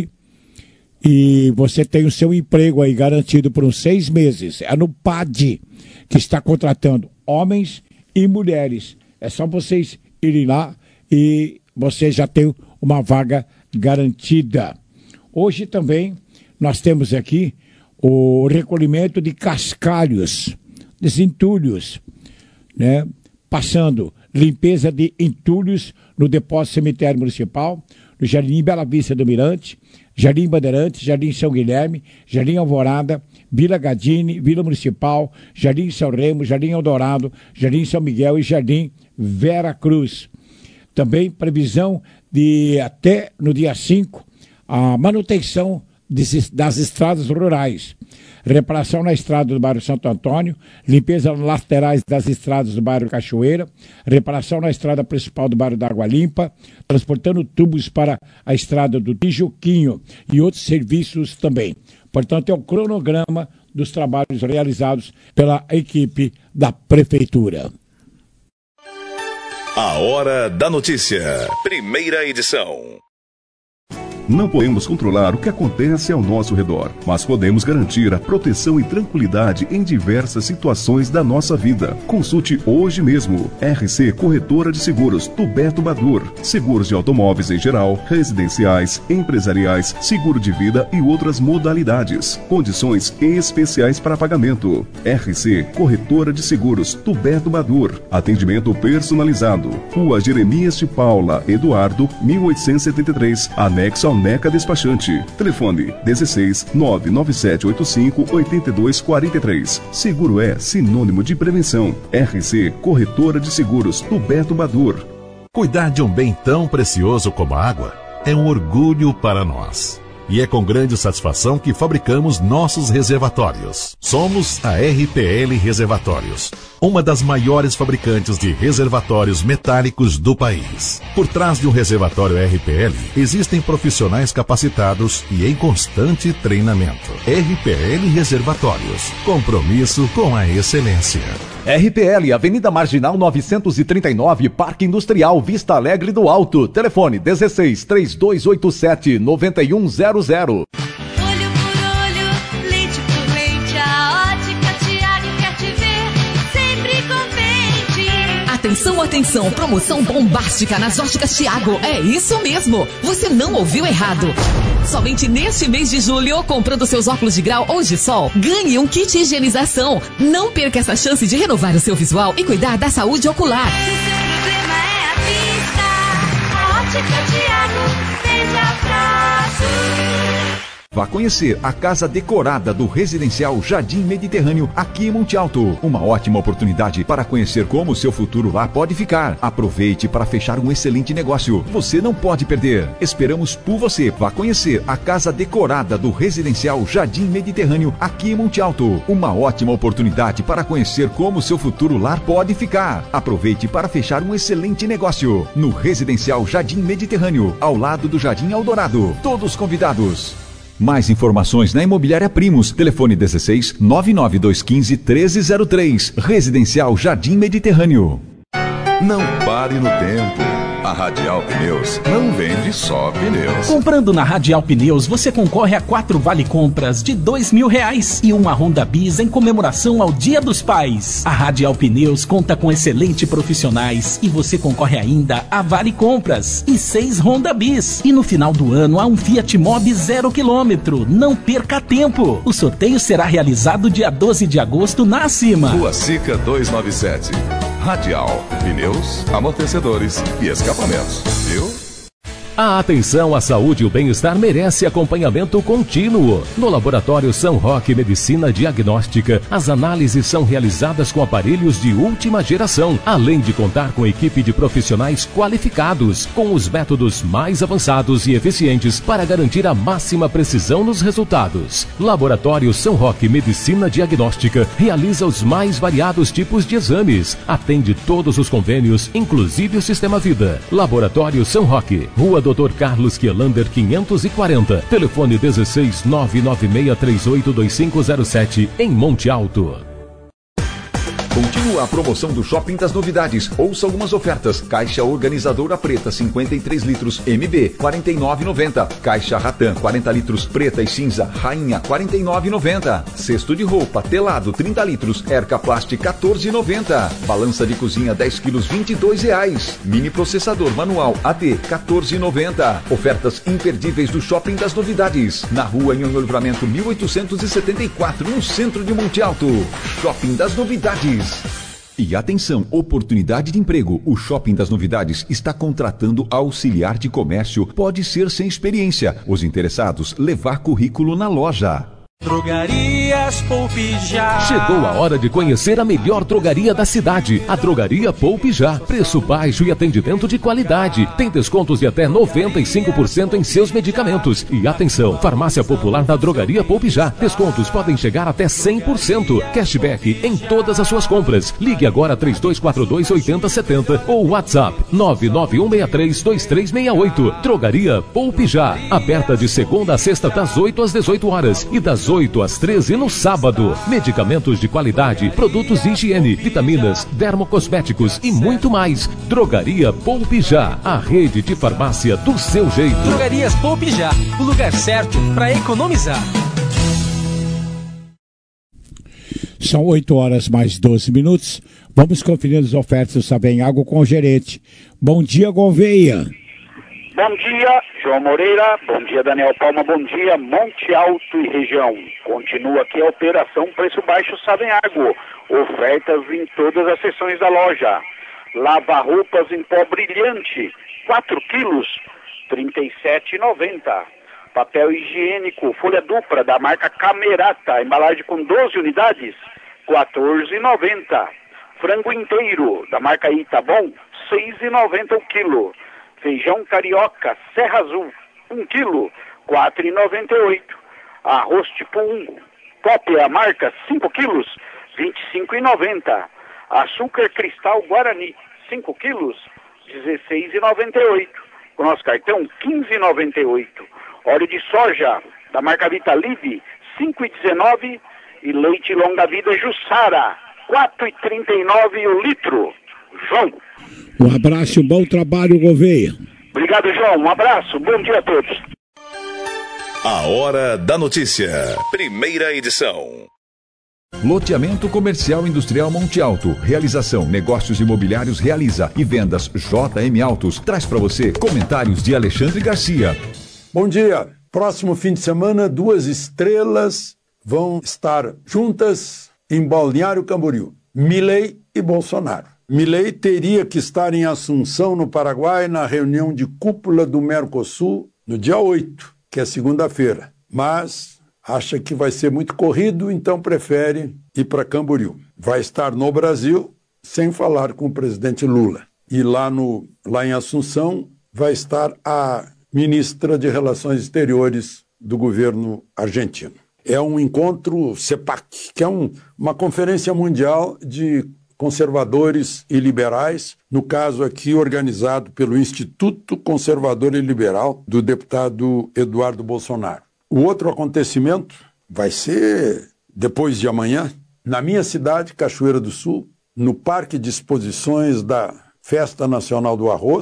e você tem o seu emprego aí garantido por uns seis meses. É no P A D que está contratando homens e mulheres. É só vocês irem lá e você já tem uma vaga garantida. Hoje também nós temos aqui o recolhimento de cascalhos, desentulhos, né? Passando limpeza de entulhos no depósito cemitério municipal, no Jardim Bela Vista do Mirante, Jardim Bandeirantes, Jardim São Guilherme, Jardim Alvorada, Vila Gadini, Vila Municipal, Jardim São Remo, Jardim Eldorado, Jardim São Miguel e Jardim Vera Cruz. Também previsão de até no dia cinco, a manutenção das estradas rurais. Reparação na estrada do bairro Santo Antônio, limpeza nas laterais das estradas do bairro Cachoeira, reparação na estrada principal do bairro da Água Limpa, transportando tubos para a estrada do Tijuquinho e outros serviços também. Portanto, é o cronograma dos trabalhos realizados pela equipe da Prefeitura. A Hora da Notícia, primeira edição. Não podemos controlar o que acontece ao nosso redor, mas podemos garantir a proteção e tranquilidade em diversas situações da nossa vida. Consulte hoje mesmo. R C Corretora de Seguros, Tuberto Badur. Seguros de automóveis em geral, residenciais, empresariais, seguro de vida e outras modalidades. Condições especiais para pagamento. R C Corretora de Seguros, Tuberto Badur. Atendimento personalizado. Rua Jeremias de Paula, Eduardo, mil oitocentos e setenta e três, anexo ao Neca Despachante. Telefone dezesseis, nove nove sete oito cinco, oito dois quatro três. Seguro é sinônimo de prevenção. R C Corretora de Seguros, Tuberto Badur. Cuidar de um bem tão precioso como a água é um orgulho para nós. E é com grande satisfação que fabricamos nossos reservatórios. Somos a R P L Reservatórios, uma das maiores fabricantes de reservatórios metálicos do país. Por trás de um reservatório R P L, existem profissionais capacitados e em constante treinamento. R P L Reservatórios, compromisso com a excelência. R P L, Avenida Marginal novecentos e trinta e nove, Parque Industrial Vista Alegre do Alto. Telefone dezesseis, três dois oito sete, nove um zero zero. Olho por olho, leite por leite, a Ótica Tiago quer te ver sempre contente. Atenção, atenção, promoção bombástica nas Óticas Tiago. É isso mesmo, você não ouviu errado. Somente neste mês de julho, comprando seus óculos de grau ou de sol, ganhe um kit higienização. Não perca essa chance de renovar o seu visual e cuidar da saúde ocular. Se o seu problema é a vista, a Ótica Tiago fez abraço. Vá conhecer a casa decorada do residencial Jardim Mediterrâneo aqui em Monte Alto. Uma ótima oportunidade para conhecer como o seu futuro lá pode ficar. Aproveite para fechar um excelente negócio. Você não pode perder. Esperamos por você. Vá conhecer a casa decorada do residencial Jardim Mediterrâneo aqui em Monte Alto. Uma ótima oportunidade para conhecer como o seu futuro lar pode ficar. Aproveite para fechar um excelente negócio no residencial Jardim Mediterrâneo, ao lado do Jardim Eldorado. Todos convidados. Mais informações na Imobiliária Primos. Telefone dezesseis, nove nove dois um cinco, um três zero três. Residencial Jardim Mediterrâneo. Não pare no tempo. A Radial Pneus não vende só pneus. Comprando na Radial Pneus, você concorre a quatro vale-compras de dois mil reais e uma Honda Bis em comemoração ao Dia dos Pais. A Radial Pneus conta com excelentes profissionais e você concorre ainda a vale-compras e seis Honda Bis. E no final do ano há um Fiat Mobi zero quilômetro. Não perca tempo. O sorteio será realizado dia doze de agosto na Acima. Rua Sica duzentos e noventa e sete. Radial, pneus, amortecedores e escapamentos, viu? A atenção à saúde e o bem-estar merece acompanhamento contínuo. No Laboratório São Roque Medicina Diagnóstica, as análises são realizadas com aparelhos de última geração, além de contar com equipe de profissionais qualificados, com os métodos mais avançados e eficientes para garantir a máxima precisão nos resultados. Laboratório São Roque Medicina Diagnóstica realiza os mais variados tipos de exames, atende todos os convênios, inclusive o Sistema Vida. Laboratório São Roque, Rua doutor Carlos Kielander quinhentos e quarenta, telefone dezesseis nove nove seis três oito dois cinco zero sete, em Monte Alto. Continua a promoção do Shopping das Novidades. Ouça algumas ofertas. Caixa organizadora preta cinquenta e três litros M B quarenta e nove reais e noventa centavos. Caixa Ratan quarenta litros preta e cinza Rainha quarenta e nove reais e noventa centavos. Cesto de roupa telado trinta litros Erca Plast quatorze reais e noventa centavos. Balança de cozinha dez quilos vinte e dois reais. Mini processador manual A D quatorze reais e noventa centavos. Ofertas imperdíveis do Shopping das Novidades. Na Rua Nhonhô Livramento mil oitocentos e setenta e quatro, no centro de Monte Alto. Shopping das Novidades. E atenção, oportunidade de emprego. O Shopping das Novidades está contratando auxiliar de comércio. Pode ser sem experiência. Os interessados, levar currículo na loja. Drogarias Poupe Já. Chegou a hora de conhecer a melhor drogaria da cidade, a Drogaria Poupe Já. Preço baixo e atendimento de qualidade. Tem descontos de até noventa e cinco por cento em seus medicamentos. E atenção, farmácia popular da Drogaria Poupe Já. Descontos podem chegar até cem por cento. Cashback em todas as suas compras. Ligue agora três dois quatro dois oito zero sete zero ou WhatsApp nove nove um seis três dois três seis oito. Drogaria Poupe Já. Aberta de segunda a sexta das oito às dezoito horas e das oito às treze no sábado. Medicamentos de qualidade, produtos de higiene, vitaminas, dermocosméticos e muito mais. Drogaria Poupe Já, a rede de farmácia do seu jeito. Drogarias Poupe Já, o lugar certo para economizar. São oito horas mais doze minutos. Vamos conferir as ofertas do Savenhago com o gerente. Bom dia, Gouveia. Bom dia, João Moreira. Bom dia, Daniel Palma. Bom dia, Monte Alto e região. Continua aqui a operação Preço Baixo Savenhago. Ofertas em todas as seções da loja. Lava-roupas em pó brilhante, quatro quilos, trinta e sete reais e noventa centavos. Papel higiênico, folha dupla da marca Camerata, embalagem com doze unidades, quatorze reais e noventa centavos. Frango inteiro, da marca Itabom, seis reais e noventa centavos o quilo. Feijão carioca, Serra Azul, um quilo, quatro reais e noventa e oito centavos. Arroz tipo um, Pop, a marca, cinco quilos, vinte e cinco reais e noventa centavos. Açúcar cristal Guarani, cinco quilos, dezesseis reais e noventa e oito centavos. Com nosso cartão, quinze reais e noventa e oito centavos. Óleo de soja, da marca Vitalive, cinco reais e dezenove centavos. E leite longa vida Jussara, quatro reais e trinta e nove centavos o litro. João. Um abraço e um bom trabalho, Gouveia. Obrigado, João. Um abraço. Bom dia a todos. A Hora da Notícia. Primeira edição. Loteamento Comercial Industrial Monte Alto. Realização, negócios imobiliários realiza e vendas J M Autos. Traz para você comentários de Alexandre Garcia. Bom dia. Próximo fim de semana, duas estrelas vão estar juntas em Balneário Camboriú. Milei e Bolsonaro. Milei teria que estar em Assunção, no Paraguai, na reunião de cúpula do Mercosul, no dia oito, que é segunda-feira. Mas acha que vai ser muito corrido, então prefere ir para Camboriú. Vai estar no Brasil, sem falar com o presidente Lula. E lá, no, lá em Assunção vai estar a ministra de Relações Exteriores do governo argentino. É um encontro CEPAC, que é um, uma conferência mundial de conservadores e liberais, no caso aqui organizado pelo Instituto Conservador e Liberal do deputado Eduardo Bolsonaro. O outro acontecimento vai ser depois de amanhã, na minha cidade, Cachoeira do Sul, no Parque de Exposições da Festa Nacional do Arroz,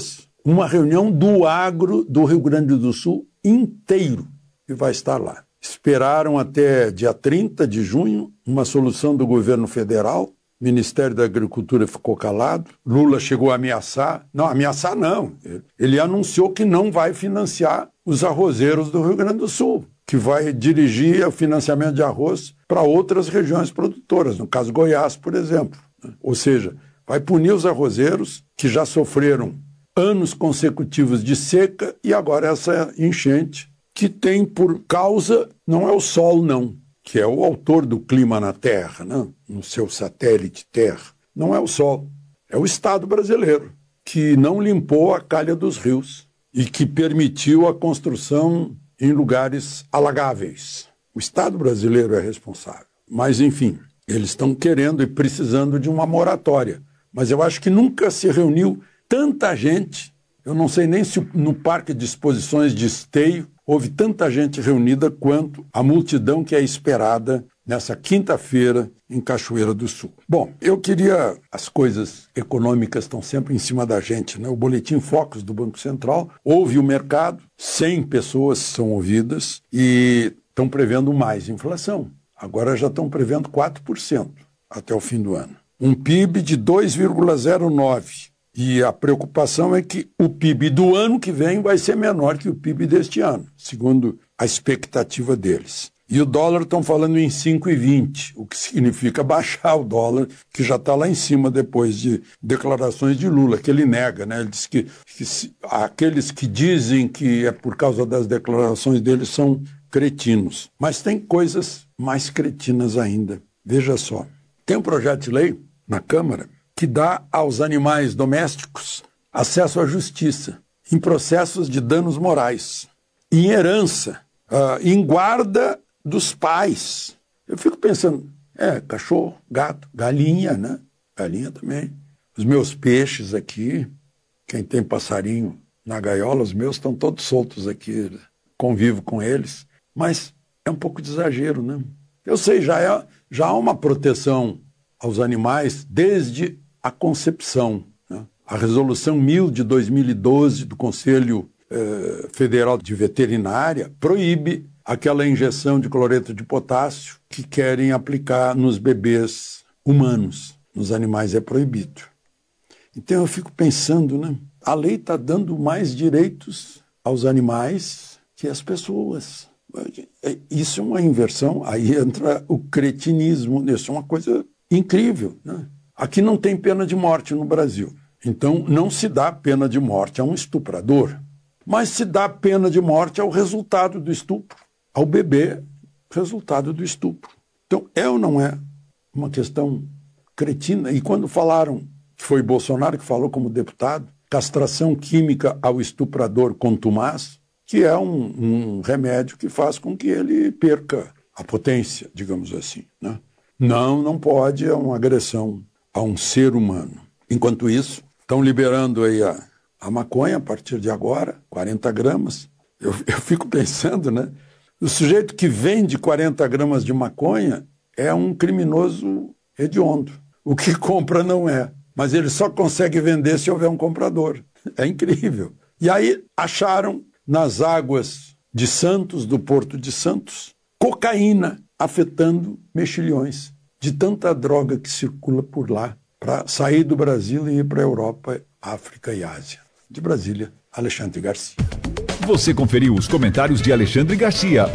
uma reunião do agro do Rio Grande do Sul inteiro, que vai estar lá. Esperaram até dia trinta de junho uma solução do governo federal. O Ministério da Agricultura ficou calado. Lula chegou a ameaçar. Não, ameaçar não. Ele anunciou que não vai financiar os arrozeiros do Rio Grande do Sul, que vai dirigir o financiamento de arroz para outras regiões produtoras, no caso Goiás, por exemplo. Ou seja, vai punir os arrozeiros que já sofreram anos consecutivos de seca e agora essa enchente, que tem por causa, não é o sol não, que é o autor do clima na Terra, né? No seu satélite Terra. Não é o sol, é o Estado brasileiro, que não limpou a calha dos rios e que permitiu a construção em lugares alagáveis. O Estado brasileiro é responsável. Mas, enfim, eles estão querendo e precisando de uma moratória. Mas eu acho que nunca se reuniu tanta gente, eu não sei nem se no Parque de Exposições de Esteio houve tanta gente reunida quanto a multidão que é esperada nessa quinta-feira em Cachoeira do Sul. Bom, eu queria... As coisas econômicas estão sempre em cima da gente, né? O Boletim Focus do Banco Central ouve o mercado, cem pessoas são ouvidas e estão prevendo mais inflação. Agora já estão prevendo quatro por cento até o fim do ano. Um P I B de dois vírgula zero nove. E a preocupação é que o P I B do ano que vem vai ser menor que o P I B deste ano, segundo a expectativa deles. E o dólar estão falando em cinco vírgula vinte, o que significa baixar o dólar, que já está lá em cima depois de declarações de Lula, que ele nega, né? Ele diz que, que se, aqueles que dizem que é por causa das declarações dele são cretinos. Mas tem coisas mais cretinas ainda. Veja só, tem um projeto de lei na Câmara que dá aos animais domésticos acesso à justiça em processos de danos morais, em herança, uh, em guarda dos pais. Eu fico pensando, é, cachorro, gato, galinha, né? Galinha também. Os meus peixes aqui, quem tem passarinho na gaiola, os meus estão todos soltos aqui, convivo com eles, mas é um pouco de exagero, né? Eu sei, já, é, já há uma proteção aos animais desde a concepção, né? A Resolução mil de dois mil e doze do Conselho eh, Federal de Veterinária proíbe aquela injeção de cloreto de potássio que querem aplicar nos bebês humanos. Nos animais é proibido. Então eu fico pensando, né? A lei está dando mais direitos aos animais que às pessoas. Isso é uma inversão, aí entra o cretinismo, isso é uma coisa incrível, né? Aqui não tem pena de morte no Brasil, então não se dá pena de morte a um estuprador, mas se dá pena de morte ao resultado do estupro, ao bebê, resultado do estupro. Então é ou não é uma questão cretina? E quando falaram, foi Bolsonaro que falou como deputado, castração química ao estuprador contumaz, que é um, um remédio que faz com que ele perca a potência, digamos assim, né? Não, não pode, é uma agressão a um ser humano. Enquanto isso, estão liberando aí a, a maconha a partir de agora, quarenta gramas. Eu, eu fico pensando, né? O sujeito que vende quarenta gramas de maconha é um criminoso hediondo. O que compra não é, mas ele só consegue vender se houver um comprador. É incrível. E aí acharam nas águas de Santos, do Porto de Santos, cocaína afetando mexilhões, de tanta droga que circula por lá, para sair do Brasil e ir para a Europa, África e Ásia. De Brasília, Alexandre Garcia. Você conferiu os comentários de Alexandre Garcia.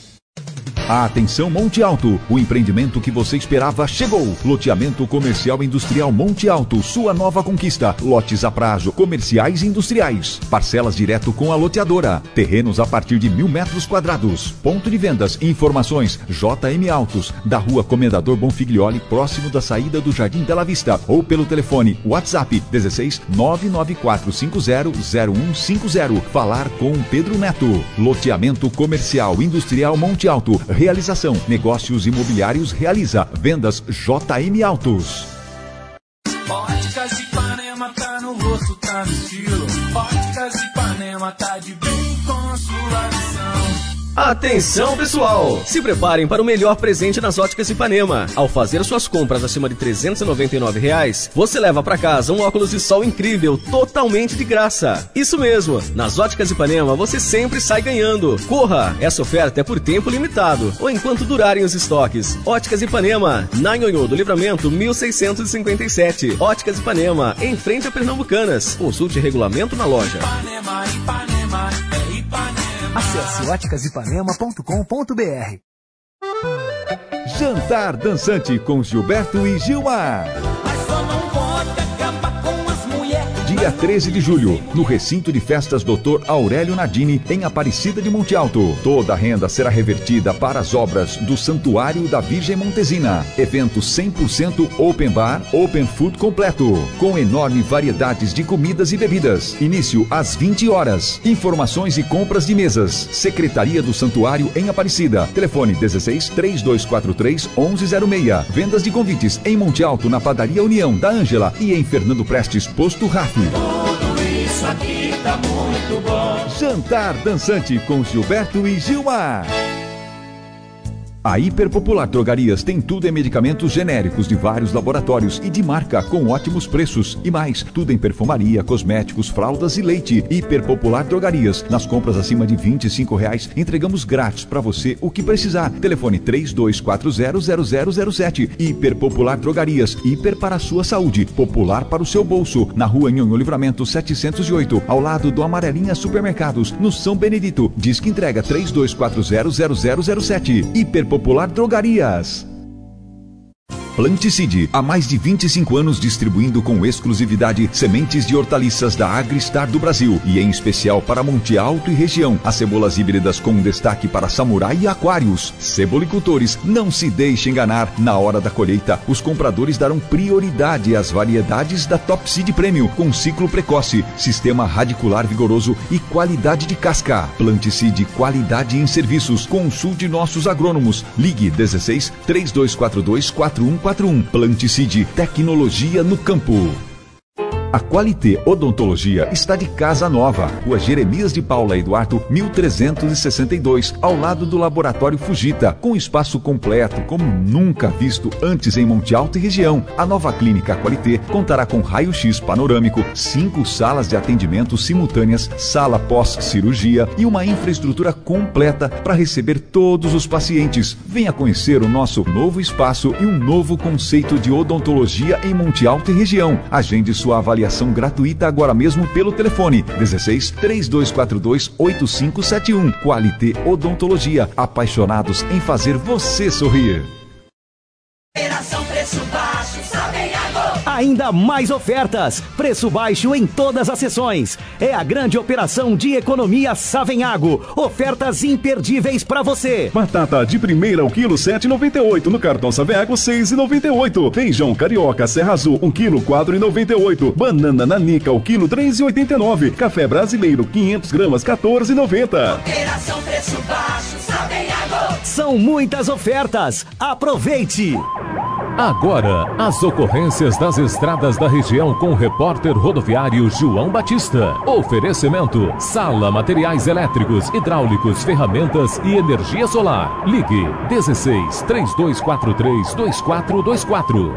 Atenção Monte Alto, o empreendimento que você esperava chegou. Loteamento comercial industrial Monte Alto, sua nova conquista. Lotes a prazo, comerciais e industriais. Parcelas direto com a loteadora. Terrenos a partir de mil metros quadrados. Ponto de vendas e informações J M Autos, da rua Comendador Bonfiglioli, próximo da saída do Jardim Bela Vista. Ou pelo telefone WhatsApp dezesseis nove nove quatro cinco zero zero um cinco zero. Falar com Pedro Neto. Loteamento comercial industrial Monte Alto. Realização, negócios imobiliários realiza, vendas J M Autos. Óticas Ipanema tá no rosto, tá no estilo. Óticas Ipanema tá de bem com sua visão. Atenção, pessoal! Se preparem para o melhor presente nas Óticas Ipanema. Ao fazer suas compras acima de trezentos e noventa e nove reais, você leva para casa um óculos de sol incrível, totalmente de graça. Isso mesmo! Nas Óticas Ipanema você sempre sai ganhando. Corra! Essa oferta é por tempo limitado, ou enquanto durarem os estoques. Óticas Ipanema, na Nhonhô do Livramento mil seiscentos e cinquenta e sete. Óticas Ipanema, em frente a Pernambucanas. Consulte regulamento na loja. Ipanema, Ipanema, é Ipanema. Acesse óticas ipanema ponto com ponto b r. Jantar dançante com Gilberto e Gilmar. Dia treze de julho, no recinto de festas doutor Aurélio Nardini, em Aparecida de Monte Alto. Toda a renda será revertida para as obras do Santuário da Virgem Montesina. Evento cem por cento open bar, open food completo, com enorme variedades de comidas e bebidas. Início às vinte horas. Informações e compras de mesas. Secretaria do Santuário em Aparecida. Telefone dezesseis, três dois quatro três, onze zero seis. Vendas de convites em Monte Alto, na Padaria União da Ângela e em Fernando Prestes, Posto Raf. Tudo isso aqui tá muito bom. Jantar dançante com Gilberto e Gilmar. A Hiperpopular Drogarias tem tudo em medicamentos genéricos de vários laboratórios e de marca com ótimos preços. E mais, tudo em perfumaria, cosméticos, fraldas e leite. Hiperpopular Drogarias. Nas compras acima de vinte e cinco reais, entregamos grátis para você o que precisar. Telefone três dois quatro zero, zero zero zero sete. Hiperpopular Drogarias. Hiper para a sua saúde. Popular para o seu bolso. Na rua Nhonhô Livramento setecentos e oito, ao lado do Amarelinha Supermercados, no São Benedito. Disque entrega três dois quatro zero, zero zero zero sete. Hiperpopular Popular Drogarias. Planticide, há mais de vinte e cinco anos distribuindo com exclusividade sementes de hortaliças da Agristar do Brasil e em especial para Monte Alto e região. As cebolas híbridas com destaque para Samurai e Aquários. Cebolicultores, não se deixe enganar. Na hora da colheita, os compradores darão prioridade às variedades da Top Seed Premium com ciclo precoce, sistema radicular vigoroso e qualidade de casca. Planticide, qualidade em serviços. Consulte nossos agrônomos. Ligue dezesseis, três dois quatro dois, quatro um quatro um. Planticide, tecnologia no campo. A Qualité Odontologia está de casa nova. Rua Jeremias de Paula Eduardo, mil trezentos e sessenta e dois, ao lado do Laboratório Fujita, com espaço completo, como nunca visto antes em Monte Alto e região. A nova clínica Qualité contará com raio-x panorâmico, cinco salas de atendimento simultâneas, sala pós-cirurgia e uma infraestrutura completa para receber todos os pacientes. Venha conhecer o nosso novo espaço e um novo conceito de odontologia em Monte Alto e região. Agende sua avaliação gratuita agora mesmo pelo telefone dezesseis, três dois quatro dois, oito cinco sete um. Qualité Odontologia, apaixonados em fazer você sorrir. Operação Preço Baixo, Savenhago. Ainda mais ofertas, preço baixo em todas as sessões. É a grande operação de economia Savenhago. Ofertas imperdíveis para você. Batata de primeira o quilo sete e noventa e oito, no cartão Savenhago seis e noventa e oito. Feijão carioca Serra Azul um quilo quatro e noventa e oito. Banana nanica o quilo três e oitenta e nove. Café brasileiro quinhentas gramas quatorze e noventa. Operação Preço Baixo, Savenhago. São muitas ofertas. Aproveite. Agora, as ocorrências das estradas da região com o repórter rodoviário João Batista. Oferecimento: Sala Materiais Elétricos, Hidráulicos, Ferramentas e Energia Solar. Ligue dezesseis, três dois quatro três, dois quatro dois quatro.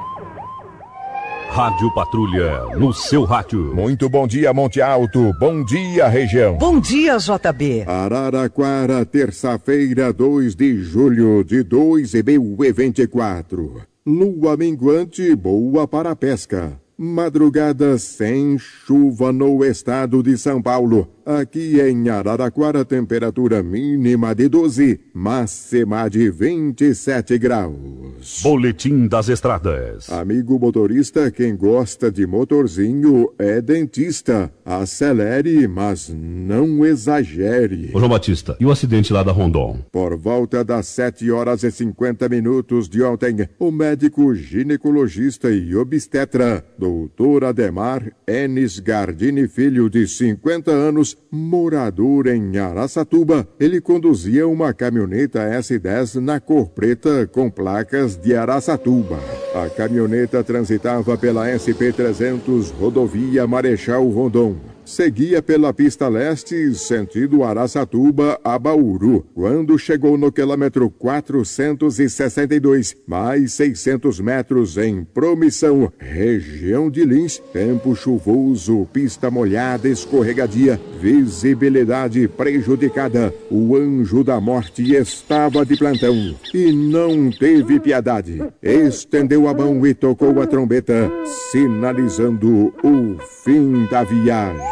Rádio Patrulha, no seu rádio. Muito bom dia, Monte Alto. Bom dia, região. Bom dia, J B. Araraquara, terça-feira, dois de julho de dois mil e vinte e quatro. Lua minguante, boa para a pesca. Madrugada sem chuva no estado de São Paulo. Aqui em Araraquara, temperatura mínima de doze, máxima de vinte e sete graus. Boletim das estradas. Amigo motorista, quem gosta de motorzinho é dentista. Acelere, mas não exagere. Ô João Batista, e o acidente lá da Rondon? Por volta das sete horas e cinquenta minutos de ontem, o médico ginecologista e obstetra, doutor Ademar Enes Gardini Filho, de cinquenta anos, morador em Araçatuba, ele conduzia uma caminhoneta S dez na cor preta com placas de Araçatuba. A caminhoneta transitava pela S P trezentos, rodovia Marechal Rondon. seguia pela pista leste, sentido Araçatuba a Bauru, quando chegou no quilômetro quatrocentos e sessenta e dois, mais seiscentos metros em Promissão, região de Lins, tempo chuvoso, pista molhada, escorregadia, visibilidade prejudicada. O anjo da morte estava de plantão e não teve piedade. Estendeu a mão e tocou a trombeta, sinalizando o fim da viagem.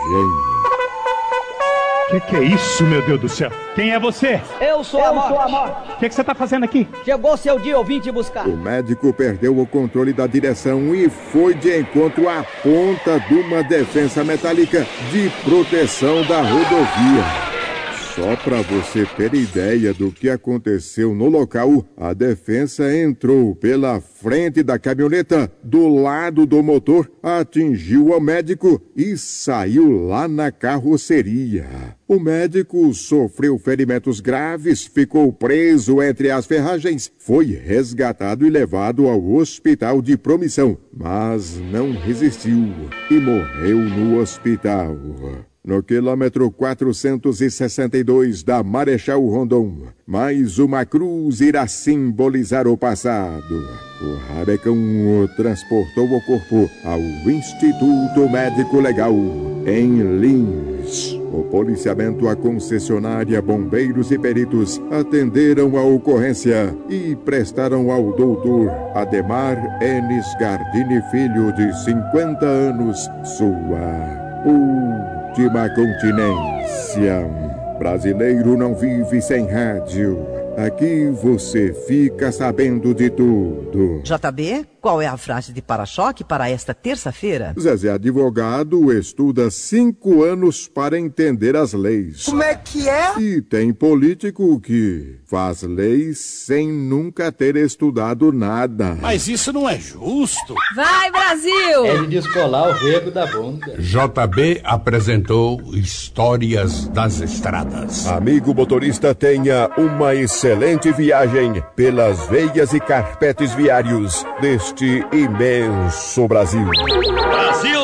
Que que é isso, meu Deus do céu? Quem é você? Eu sou Eu a morte. sou a morte. O que que você tá fazendo aqui? Chegou seu dia, eu vim te buscar. O médico perdeu o controle da direção e foi de encontro à ponta de uma defensa metálica de proteção da rodovia. Só para você ter ideia do que aconteceu no local, a defensa entrou pela frente da caminhoneta, do lado do motor, atingiu o médico e saiu lá na carroceria. O médico sofreu ferimentos graves, ficou preso entre as ferragens, foi resgatado e levado ao hospital de Promissão, mas não resistiu e morreu no hospital. No quilômetro quatrocentos e sessenta e dois da Marechal Rondon, mais uma cruz irá simbolizar o passado. O Rabecão transportou o corpo ao Instituto Médico Legal, em Lins. O policiamento, a concessionária, bombeiros e peritos atenderam a ocorrência e prestaram ao doutor Ademar Enes Gardini Filho, de cinquenta anos, sua última continência. Brasileiro não vive sem rádio. Aqui você fica sabendo de tudo. J B, qual é a frase de para-choque para esta terça-feira? Zezé Advogado estuda cinco anos para entender as leis. Como é que é? E tem político que faz leis sem nunca ter estudado nada. Mas isso não é justo. Vai, Brasil! É de descolar o rego da bunda. J B apresentou Histórias das Estradas. Amigo motorista, tenha uma excelente viagem pelas veias e carpetes viários deste imenso Brasil. Brasil!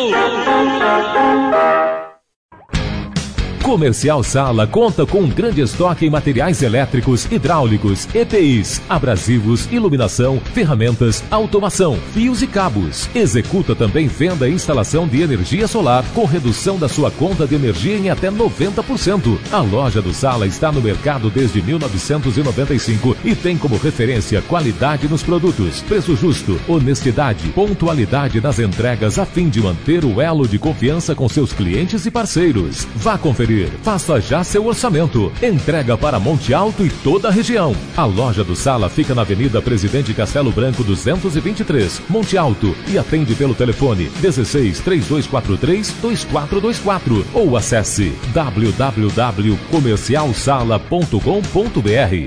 Comercial Sala conta com um grande estoque em materiais elétricos, hidráulicos, E P Is, abrasivos, iluminação, ferramentas, automação, fios e cabos. Executa também venda e instalação de energia solar com redução da sua conta de energia em até noventa por cento. A loja do Sala está no mercado desde mil novecentos e noventa e cinco e tem como referência qualidade nos produtos, preço justo, honestidade, pontualidade nas entregas a fim de manter o elo de confiança com seus clientes e parceiros. Vá conferir. Faça já seu orçamento. Entrega para Monte Alto e toda a região. A loja do Sala fica na Avenida Presidente Castelo Branco duzentos e vinte e três, Monte Alto, e atende pelo telefone dezesseis, três dois quatro três, dois quatro dois quatro ou acesse w w w ponto comercial sala ponto com ponto b r.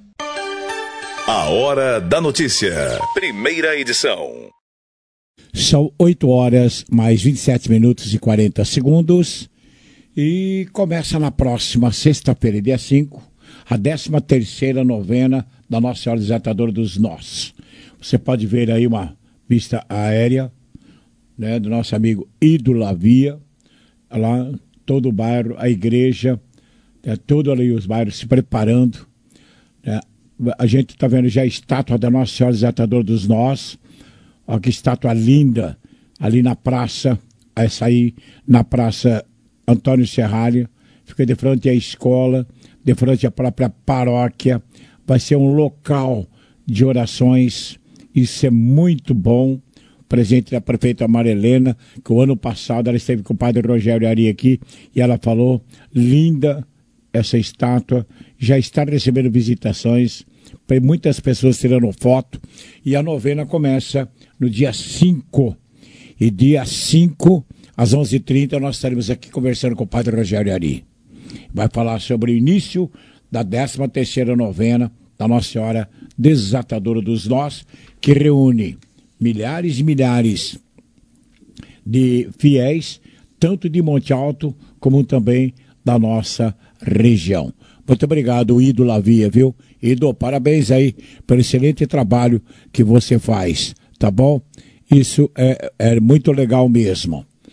A Hora da Notícia. Primeira edição. São oito horas mais vinte e sete minutos e quarenta segundos. E começa na próxima sexta-feira, dia cinco, a décima terceira novena da Nossa Senhora Desatadora dos Nós. Você pode ver aí uma vista aérea, né, do nosso amigo Ido Lavia, lá todo o bairro, a igreja, né, todo ali os bairros se preparando. Né. A gente está vendo já a estátua da Nossa Senhora Desatadora dos Nós. Olha que estátua linda, ali na praça, essa aí na praça Antônio Serralha, fica de frente à escola, de frente à própria paróquia. Vai ser um local de orações. Isso é muito bom. Presente da prefeita Maria Helena, que o ano passado ela esteve com o padre Rogério Ari aqui, e ela falou, linda essa estátua, já está recebendo visitações, tem muitas pessoas tirando foto, e a novena começa no dia cinco. E dia cinco, às onze e trinta, nós estaremos aqui conversando com o padre Rogério Ari. Vai falar sobre o início da décima terceira novena da Nossa Senhora Desatadora dos Nós, que reúne milhares e milhares de fiéis, tanto de Monte Alto, como também da nossa região. Muito obrigado, Ido Lavia, viu? Ido, parabéns aí pelo excelente trabalho que você faz, tá bom? Isso é, é muito legal mesmo.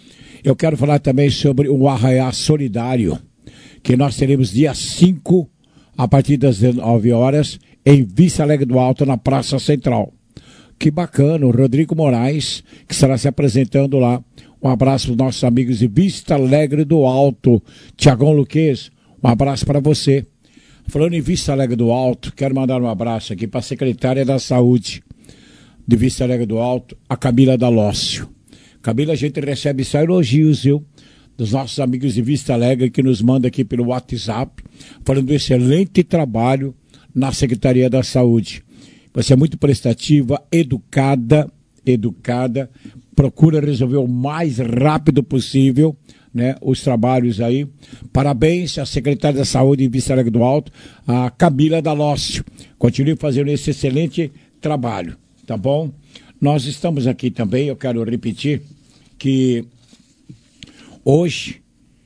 Eu quero falar também sobre o Arraiá Solidário, que nós teremos dia cinco, a partir das dezenove horas, em Vista Alegre do Alto, na Praça Central. Que bacana, o Rodrigo Moraes, que estará se apresentando lá. Um abraço para os nossos amigos de Vista Alegre do Alto. Tiagão Luquez, um abraço para você. Falando em Vista Alegre do Alto, quero mandar um abraço aqui para a secretária da Saúde de Vista Alegre do Alto, a Camila Dalócio. Camila, a gente recebe só elogios, viu? Dos nossos amigos de Vista Alegre, que nos manda aqui pelo WhatsApp, falando do excelente trabalho na Secretaria da Saúde. Você é muito prestativa, educada, educada, procura resolver o mais rápido possível, né, os trabalhos aí. Parabéns à Secretária da Saúde de Vista Alegre do Alto, a Camila Dalócio. Continue fazendo esse excelente trabalho, tá bom? Nós estamos aqui também, eu quero repetir, que hoje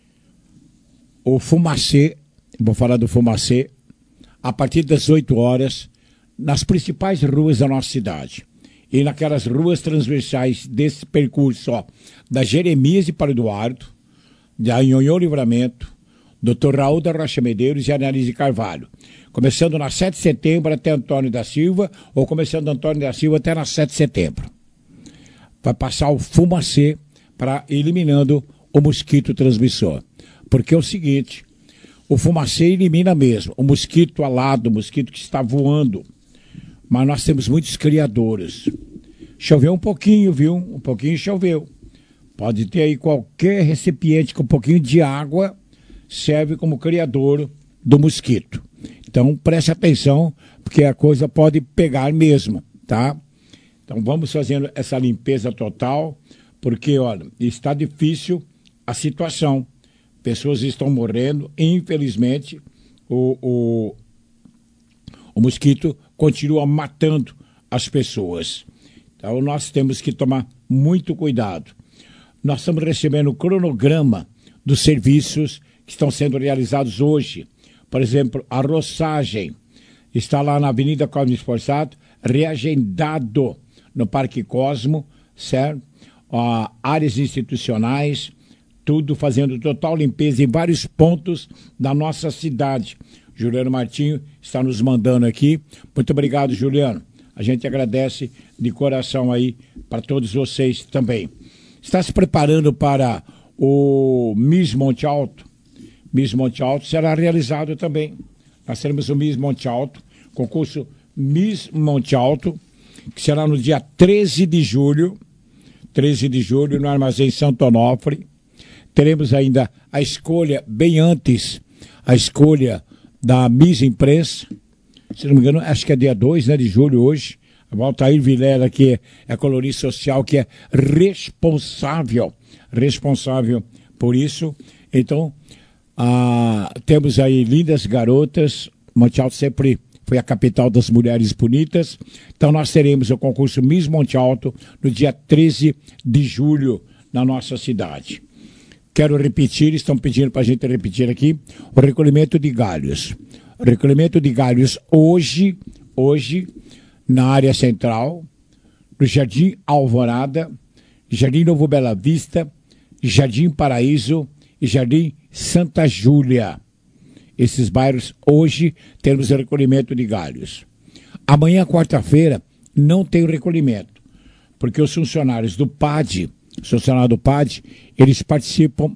o Fumacê, vou falar do Fumacê, a partir das oito horas, nas principais ruas da nossa cidade. E naquelas ruas transversais desse percurso, ó, da Jeremias e para Eduardo, da Nhonhô Livramento, doutor Raul da Rocha Medeiros e Análise Carvalho. Começando na sete de setembro até Antônio da Silva, ou começando Antônio da Silva até na sete de setembro. Vai passar o Fumacê para eliminando o mosquito transmissor. Porque é o seguinte, o Fumacê elimina mesmo o mosquito alado, o mosquito que está voando. Mas nós temos muitos criadores. Choveu um pouquinho, viu? Um pouquinho choveu. Pode ter aí qualquer recipiente com um pouquinho de água, serve como criador do mosquito. Então preste atenção, porque a coisa pode pegar mesmo, tá? Então vamos fazendo essa limpeza total, porque, olha, está difícil a situação. Pessoas estão morrendo, infelizmente, o, o, o mosquito continua matando as pessoas. Então nós temos que tomar muito cuidado. Nós estamos recebendo o cronograma dos serviços que estão sendo realizados hoje. Por exemplo, a roçagem está lá na Avenida Cosmo Esforçado, reagendado no Parque Cosmo, certo? Ah, áreas institucionais, tudo fazendo total limpeza em vários pontos da nossa cidade. Juliano Martinho está nos mandando aqui. Muito obrigado, Juliano. A gente agradece de coração aí para todos vocês também. Está se preparando para o Miss Monte Alto? Miss Monte Alto será realizado também. Nós teremos o Miss Monte Alto, concurso Miss Monte Alto, que será no dia treze de julho, treze de julho, no Armazém Santo Onofre. Teremos ainda a escolha, bem antes, a escolha da Miss Imprensa, se não me engano, acho que é dia dois, né, de julho hoje. A Valtair Vilela, que é, é colorista social, que é responsável, responsável por isso. Então, ah, temos aí lindas garotas. Monte Alto sempre foi a capital das mulheres bonitas. Então, nós teremos o concurso Miss Monte Alto no dia treze de julho na nossa cidade. Quero repetir, estão pedindo para a gente repetir aqui, o recolhimento de galhos. O recolhimento de galhos hoje, hoje, na área central, no Jardim Alvorada, Jardim Novo Bela Vista, Jardim Paraíso e Jardim Santa Júlia. Esses bairros, hoje, temos o recolhimento de galhos. Amanhã, quarta-feira, não tem recolhimento, porque os funcionários do P A D, os funcionários do P A D, eles participam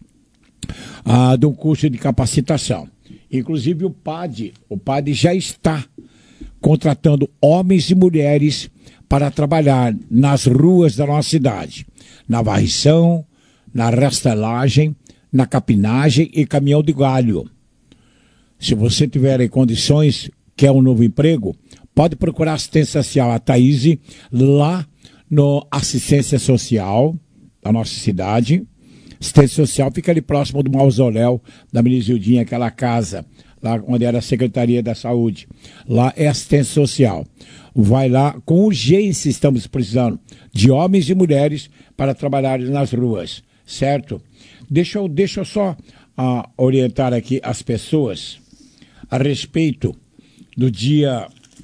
ah, de um curso de capacitação. Inclusive o P A D, o P A D já está contratando homens e mulheres para trabalhar nas ruas da nossa cidade, na varrição, na rastelagem, na capinagem e caminhão de galho. Se você tiver em condições, quer um novo emprego, pode procurar assistência social, a Thaís, lá no Assistência Social da nossa cidade. Assistência Social fica ali próximo do mausoléu da Menina Zildinha, aquela casa, lá onde era a Secretaria da Saúde. Lá é assistência social. Vai lá, com urgência estamos precisando de homens e mulheres para trabalhar nas ruas, certo? Deixa eu, deixa eu só uh, orientar aqui as pessoas a respeito do dia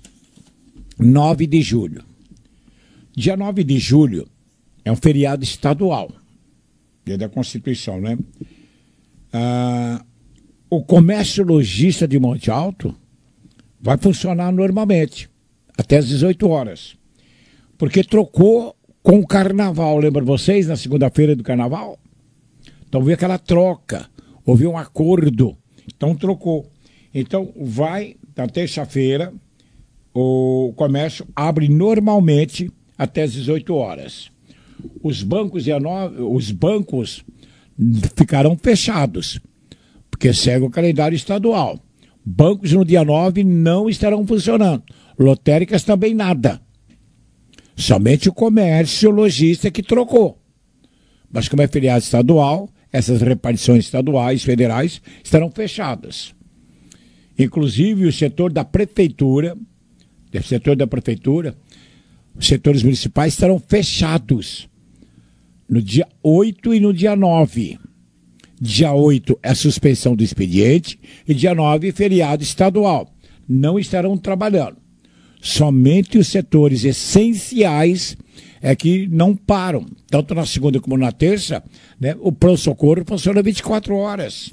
nove de julho. Dia nove de julho é um feriado estadual. Lei da Constituição, né? Ah, o comércio lojista de Monte Alto vai funcionar normalmente, até às dezoito horas. Porque trocou com o carnaval, lembra vocês, na segunda-feira do carnaval? Então houve aquela troca, houve um acordo, então trocou. Então vai, na terça-feira, o comércio abre normalmente até às dezoito horas. Os bancos, dia nove, os bancos ficarão fechados, porque segue o calendário estadual. Bancos no dia nove não estarão funcionando. Lotéricas também nada. Somente o comércio lojista que trocou. Mas como é feriado estadual, essas repartições estaduais, federais, estarão fechadas. Inclusive o setor da prefeitura, o setor da prefeitura, os setores municipais estarão fechados no dia oito e no dia nove. Dia oito é a suspensão do expediente e dia nove feriado estadual. Não estarão trabalhando. Somente os setores essenciais é que não param. Tanto na segunda como na terça, né, o pronto-socorro funciona vinte e quatro horas.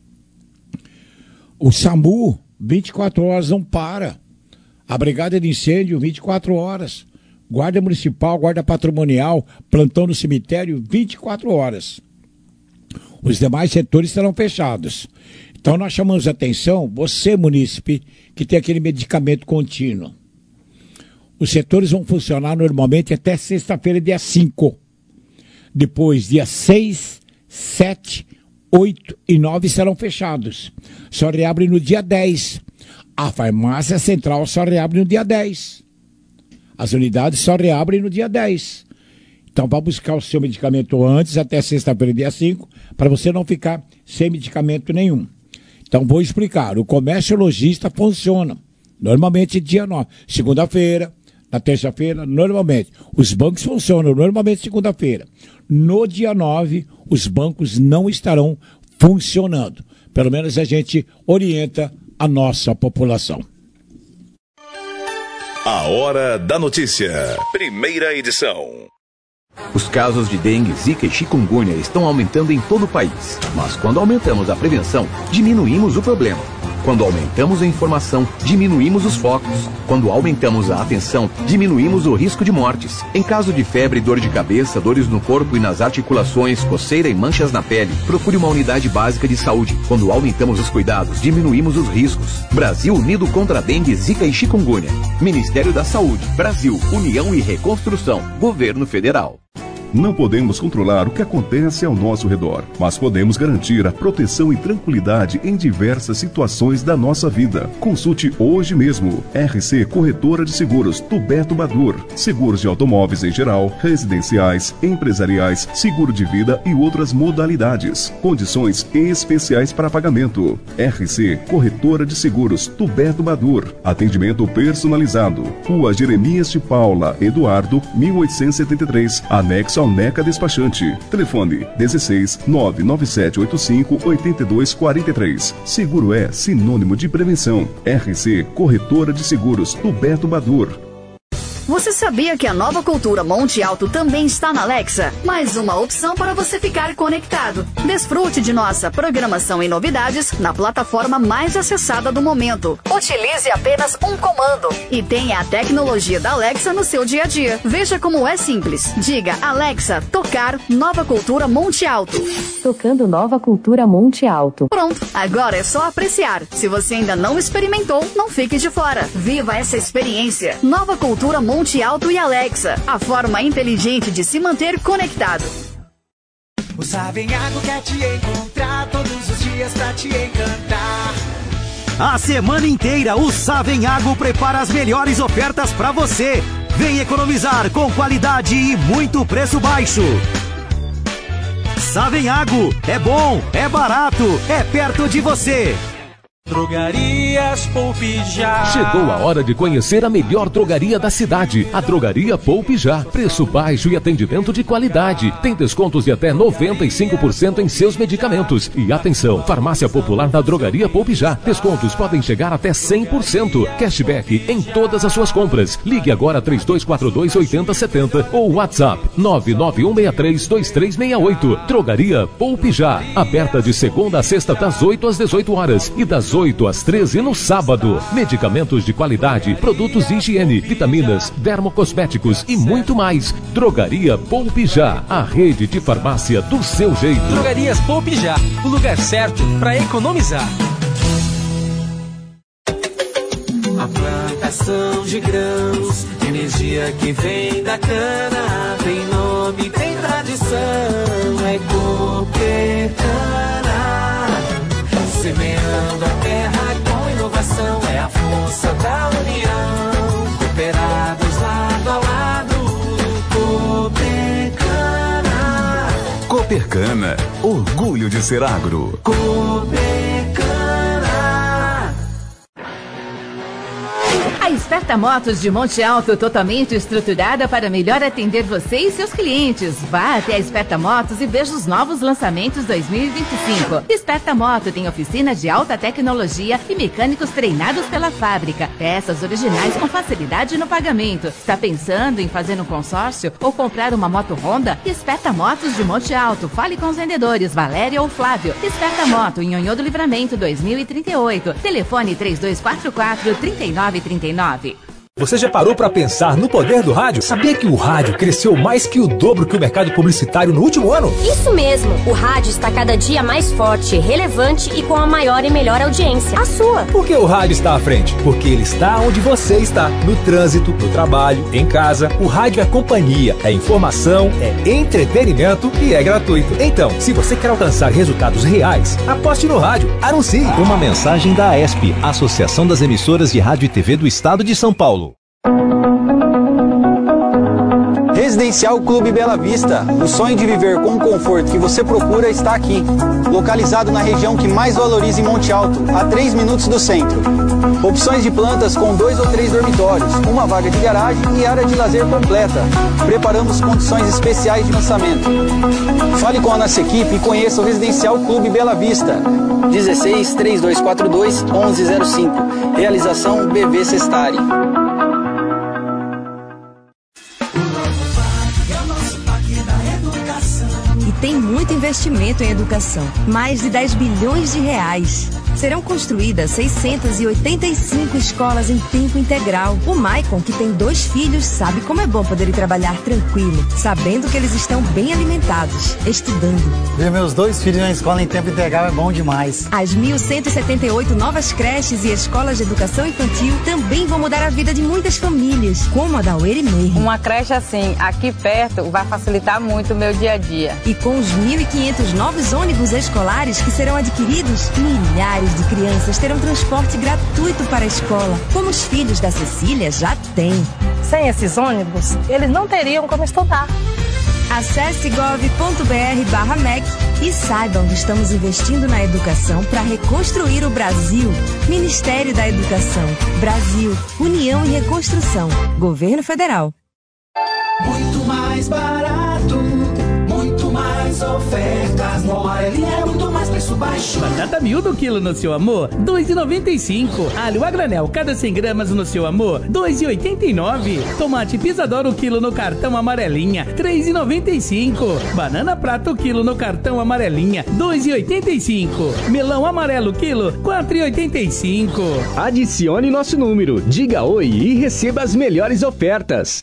O SAMU, vinte e quatro horas, não para. A brigada de incêndio, vinte e quatro horas. Guarda municipal, guarda patrimonial, plantão no cemitério, vinte e quatro horas. Os demais setores estarão fechados. Então nós chamamos a atenção, você, munícipe, que tem aquele medicamento contínuo. Os setores vão funcionar normalmente até sexta-feira, dia cinco. Depois, dia seis, sete, oito e nove serão fechados. Só reabre no dia dez. A farmácia central só reabre no dia dez. As unidades só reabrem no dia dez. Então vá buscar o seu medicamento antes, até sexta-feira, dia cinco, para você não ficar sem medicamento nenhum. Então vou explicar. O comércio lojista funciona normalmente dia nove. Segunda-feira, na terça-feira, normalmente. Os bancos funcionam normalmente segunda-feira. No dia nove, os bancos não estarão funcionando. Pelo menos a gente orienta a nossa população. A Hora da Notícia. Primeira edição. Os casos de dengue, zika e chikungunya estão aumentando em todo o país. Mas quando aumentamos a prevenção, diminuímos o problema. Quando aumentamos a informação, diminuímos os focos. Quando aumentamos a atenção, diminuímos o risco de mortes. Em caso de febre, dor de cabeça, dores no corpo e nas articulações, coceira e manchas na pele, procure uma unidade básica de saúde. Quando aumentamos os cuidados, diminuímos os riscos. Brasil unido contra a dengue, zika e chikungunya. Ministério da Saúde, Brasil, União e Reconstrução, Governo Federal. Não podemos controlar o que acontece ao nosso redor, mas podemos garantir a proteção e tranquilidade em diversas situações da nossa vida. Consulte hoje mesmo. R C Corretora de Seguros do Beto Badur. Seguros de automóveis em geral, residenciais, empresariais, seguro de vida e outras modalidades. Condições especiais para pagamento. R C Corretora de Seguros do Beto Badur. Atendimento personalizado. Rua Jeremias de Paula, Eduardo, mil oitocentos e setenta e três, anexo ao Neca Despachante. Telefone dezesseis, nove nove sete oito cinco, oito dois quatro três. Seguro é sinônimo de prevenção. R C Corretora de Seguros do Beto Badur. Você sabia que a Nova Cultura Monte Alto também está na Alexa? Mais uma opção para você ficar conectado. Desfrute de nossa programação e novidades na plataforma mais acessada do momento. Utilize apenas um comando e tenha a tecnologia da Alexa no seu dia a dia. Veja como é simples. Diga, Alexa, tocar Nova Cultura Monte Alto. Tocando Nova Cultura Monte Alto. Pronto, agora é só apreciar. Se você ainda não experimentou, não fique de fora. Viva essa experiência. Nova Cultura Monte Monte Alto e Alexa, a forma inteligente de se manter conectado. O Savenhago quer te encontrar todos os dias pra te encantar. A semana inteira o Savenhago prepara as melhores ofertas pra você. Vem economizar com qualidade e muito preço baixo. Savenhago, é bom, é barato, é perto de você. Drogarias Poupe Já. Chegou a hora de conhecer a melhor drogaria da cidade, a Drogaria Poupe Já. Preço baixo e atendimento de qualidade. Tem descontos de até noventa e cinco por cento em seus medicamentos. E atenção, farmácia popular da Drogaria Poupe Já. Descontos podem chegar até cem por cento. Cashback em todas as suas compras. Ligue agora três dois quatro dois, oito zero sete zero ou WhatsApp nove nove um seis três, dois três seis oito. Drogaria Poupe Já. Aberta de segunda a sexta das oito às dezoito horas e das oito às treze no sábado. Medicamentos de qualidade, produtos de higiene, vitaminas, dermocosméticos e muito mais. Drogaria Poupe Já, a rede de farmácia do seu jeito. Drogarias Poupe Já, o lugar certo para economizar. A plantação de grãos, energia que vem da cana, tem nome, tem tradição, é Coopercana. Semeando a terra com inovação, é a força da união. Cooperados lado a lado, Coopercana. Coopercana, orgulho de ser agro. Coopercana. A Esperta Motos de Monte Alto, totalmente estruturada para melhor atender você e seus clientes. Vá até a Esperta Motos e veja os novos lançamentos dois mil e vinte e cinco. Esperta Moto tem oficina de alta tecnologia e mecânicos treinados pela fábrica. Peças originais com facilidade no pagamento. Está pensando em fazer um consórcio ou comprar uma moto Honda? Esperta Motos de Monte Alto. Fale com os vendedores Valéria ou Flávio. Esperta Moto em Nhonhô do Livramento dois mil e trinta e oito. Telefone três dois quatro quatro, três nove três nove. Você já parou para pensar no poder do rádio? Sabia que o rádio cresceu mais que o dobro que o mercado publicitário no último ano? Isso mesmo, o rádio está cada dia mais forte, relevante e com a maior e melhor audiência, a sua. Por que o rádio está à frente? Porque ele está onde você está, no trânsito, no trabalho, em casa. O rádio é companhia, é informação, é entretenimento e é gratuito. Então, se você quer alcançar resultados reais, aposte no rádio, anuncie. Uma mensagem da A E S P, Associação das Emissoras de Rádio e T V do Estado de São Paulo. Residencial Clube Bela Vista. O sonho de viver com o conforto que você procura está aqui. Localizado na região que mais valoriza em Monte Alto, a três minutos do centro. Opções de plantas com dois ou três dormitórios, uma vaga de garagem e área de lazer completa. Preparamos condições especiais de lançamento. Fale com a nossa equipe e conheça o Residencial Clube Bela Vista. dezesseis, três dois quatro dois, onze zero cinco. Realização B V Sestari. Tem muito investimento em educação, mais de dez bilhões de reais. Serão construídas seiscentas e oitenta e cinco escolas em tempo integral. O Maicon, que tem dois filhos, sabe como é bom poder ir trabalhar tranquilo, sabendo que eles estão bem alimentados, estudando. Ver meus dois filhos na escola em tempo integral é bom demais. As mil cento e setenta e oito novas creches e escolas de educação infantil também vão mudar a vida de muitas famílias, como a da Ueri Meir. Uma creche assim, aqui perto, vai facilitar muito o meu dia a dia. E com os mil e quinhentos novos ônibus escolares que serão adquiridos, milhares de crianças terão transporte gratuito para a escola, como os filhos da Cecília já têm. Sem esses ônibus, eles não teriam como estudar. Acesse gov ponto br barra M E C e saiba onde estamos investindo na educação para reconstruir o Brasil. Ministério da Educação, Brasil, União e Reconstrução, Governo Federal. Muito mais barato, muito mais ofertas. No Amarelinha é muito mais preço baixo. Batata miúda o quilo no seu amor, dois reais e noventa e cinco centavos. Alho a granel, cada cem gramas no seu amor, dois reais e oitenta e nove centavos. Tomate Pisador o quilo no cartão Amarelinha, três reais e noventa e cinco centavos. Banana prata o quilo no cartão Amarelinha, dois reais e oitenta e cinco centavos. Melão amarelo quilo, quatro reais e oitenta e cinco centavos. Adicione nosso número, diga oi e receba as melhores ofertas.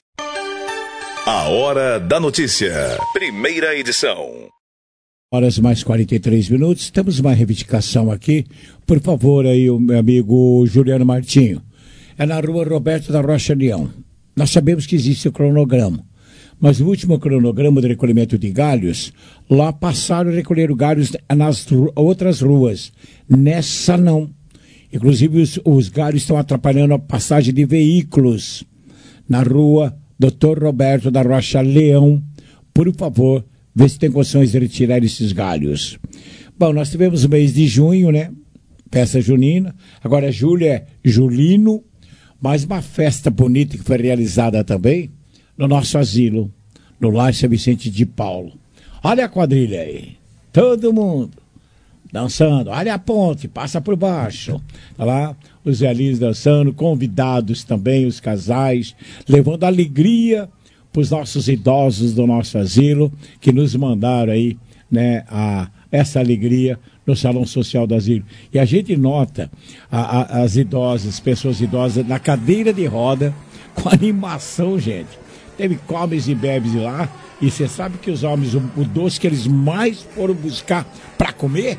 A Hora da Notícia, primeira edição. Horas mais quarenta e três minutos, temos uma reivindicação aqui. Por favor, aí, o meu amigo Juliano Martinho. É na rua Roberto da Rocha Leão. Nós sabemos que existe o cronograma, mas o último cronograma de recolhimento de galhos, lá passaram a recolher galhos nas outras ruas. Nessa não. Inclusive, os, os galhos estão atrapalhando a passagem de veículos na rua doutor Roberto da Rocha Leão. Por favor, vê se tem condições de retirar esses galhos. Bom, nós tivemos o mês de junho, né? festa junina. Agora julho é julino, mas uma festa bonita que foi realizada também no nosso asilo, no Lar São Vicente de Paulo. Olha a quadrilha aí, todo mundo dançando, olha a ponte, passa por baixo. Tá lá, os velhinhos dançando, convidados também, os casais, levando alegria para os nossos idosos do nosso asilo, que nos mandaram aí, né, a, essa alegria no Salão Social do Asilo. E a gente nota a, a, as idosas, pessoas idosas, na cadeira de roda, com animação, gente. Teve comes e bebes lá, e você sabe que os homens, o, o doce que eles mais foram buscar para comer,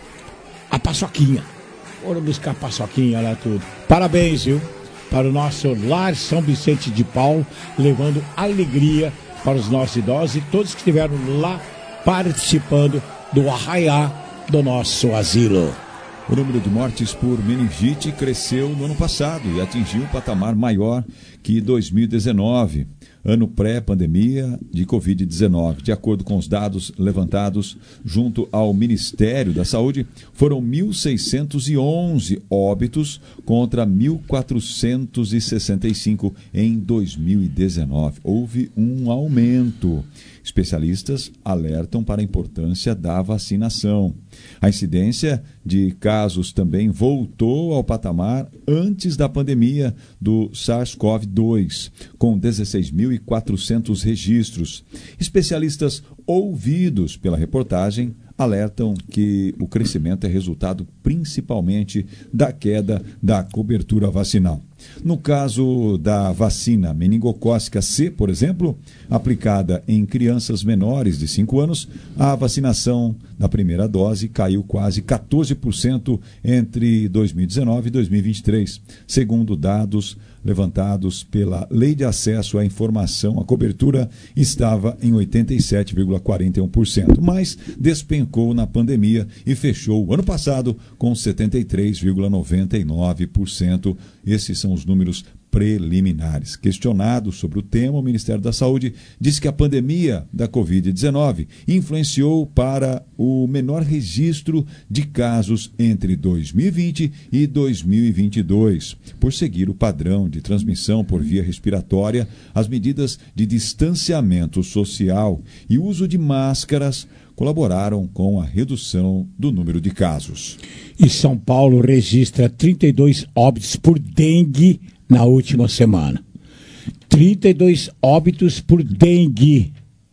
a paçoquinha. Foram buscar a paçoquinha lá tudo. Parabéns, viu? Para o nosso Lar São Vicente de Paulo, levando alegria para os nossos idosos e todos que estiveram lá participando do arraiá do nosso asilo. O número de mortes por meningite cresceu no ano passado e atingiu um patamar maior que dois mil e dezenove, ano pré-pandemia de covid dezenove. De acordo com os dados levantados junto ao Ministério da Saúde, foram mil seiscentos e onze óbitos contra mil quatrocentos e sessenta e cinco em dois mil e dezenove. Houve um aumento. Especialistas alertam para a importância da vacinação. A incidência de casos também voltou ao patamar antes da pandemia do SARS-CoV dois, com dezesseis mil e quatrocentos registros. Especialistas ouvidos pela reportagem alertam que o crescimento é resultado principalmente da queda da cobertura vacinal. No caso da vacina meningocócica C, por exemplo, aplicada em crianças menores de cinco anos, a vacinação da primeira dose caiu quase quatorze por cento entre dois mil e dezenove e dois mil e vinte e três, segundo dados levantados pela Lei de Acesso à Informação. A cobertura estava em oitenta e sete vírgula quarenta e um por cento, mas despencou na pandemia e fechou o ano passado com setenta e três vírgula noventa e nove por cento. Esses são os números preliminares. Questionado sobre o tema, o Ministério da Saúde disse que a pandemia da covid dezenove influenciou para o menor registro de casos entre dois mil e vinte e dois mil e vinte e dois. Por seguir o padrão de transmissão por via respiratória, as medidas de distanciamento social e uso de máscaras colaboraram com a redução do número de casos. E São Paulo registra trinta e dois óbitos por dengue na última semana. trinta e dois óbitos por dengue.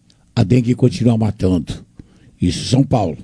A dengue continua matando. Isso, São Paulo.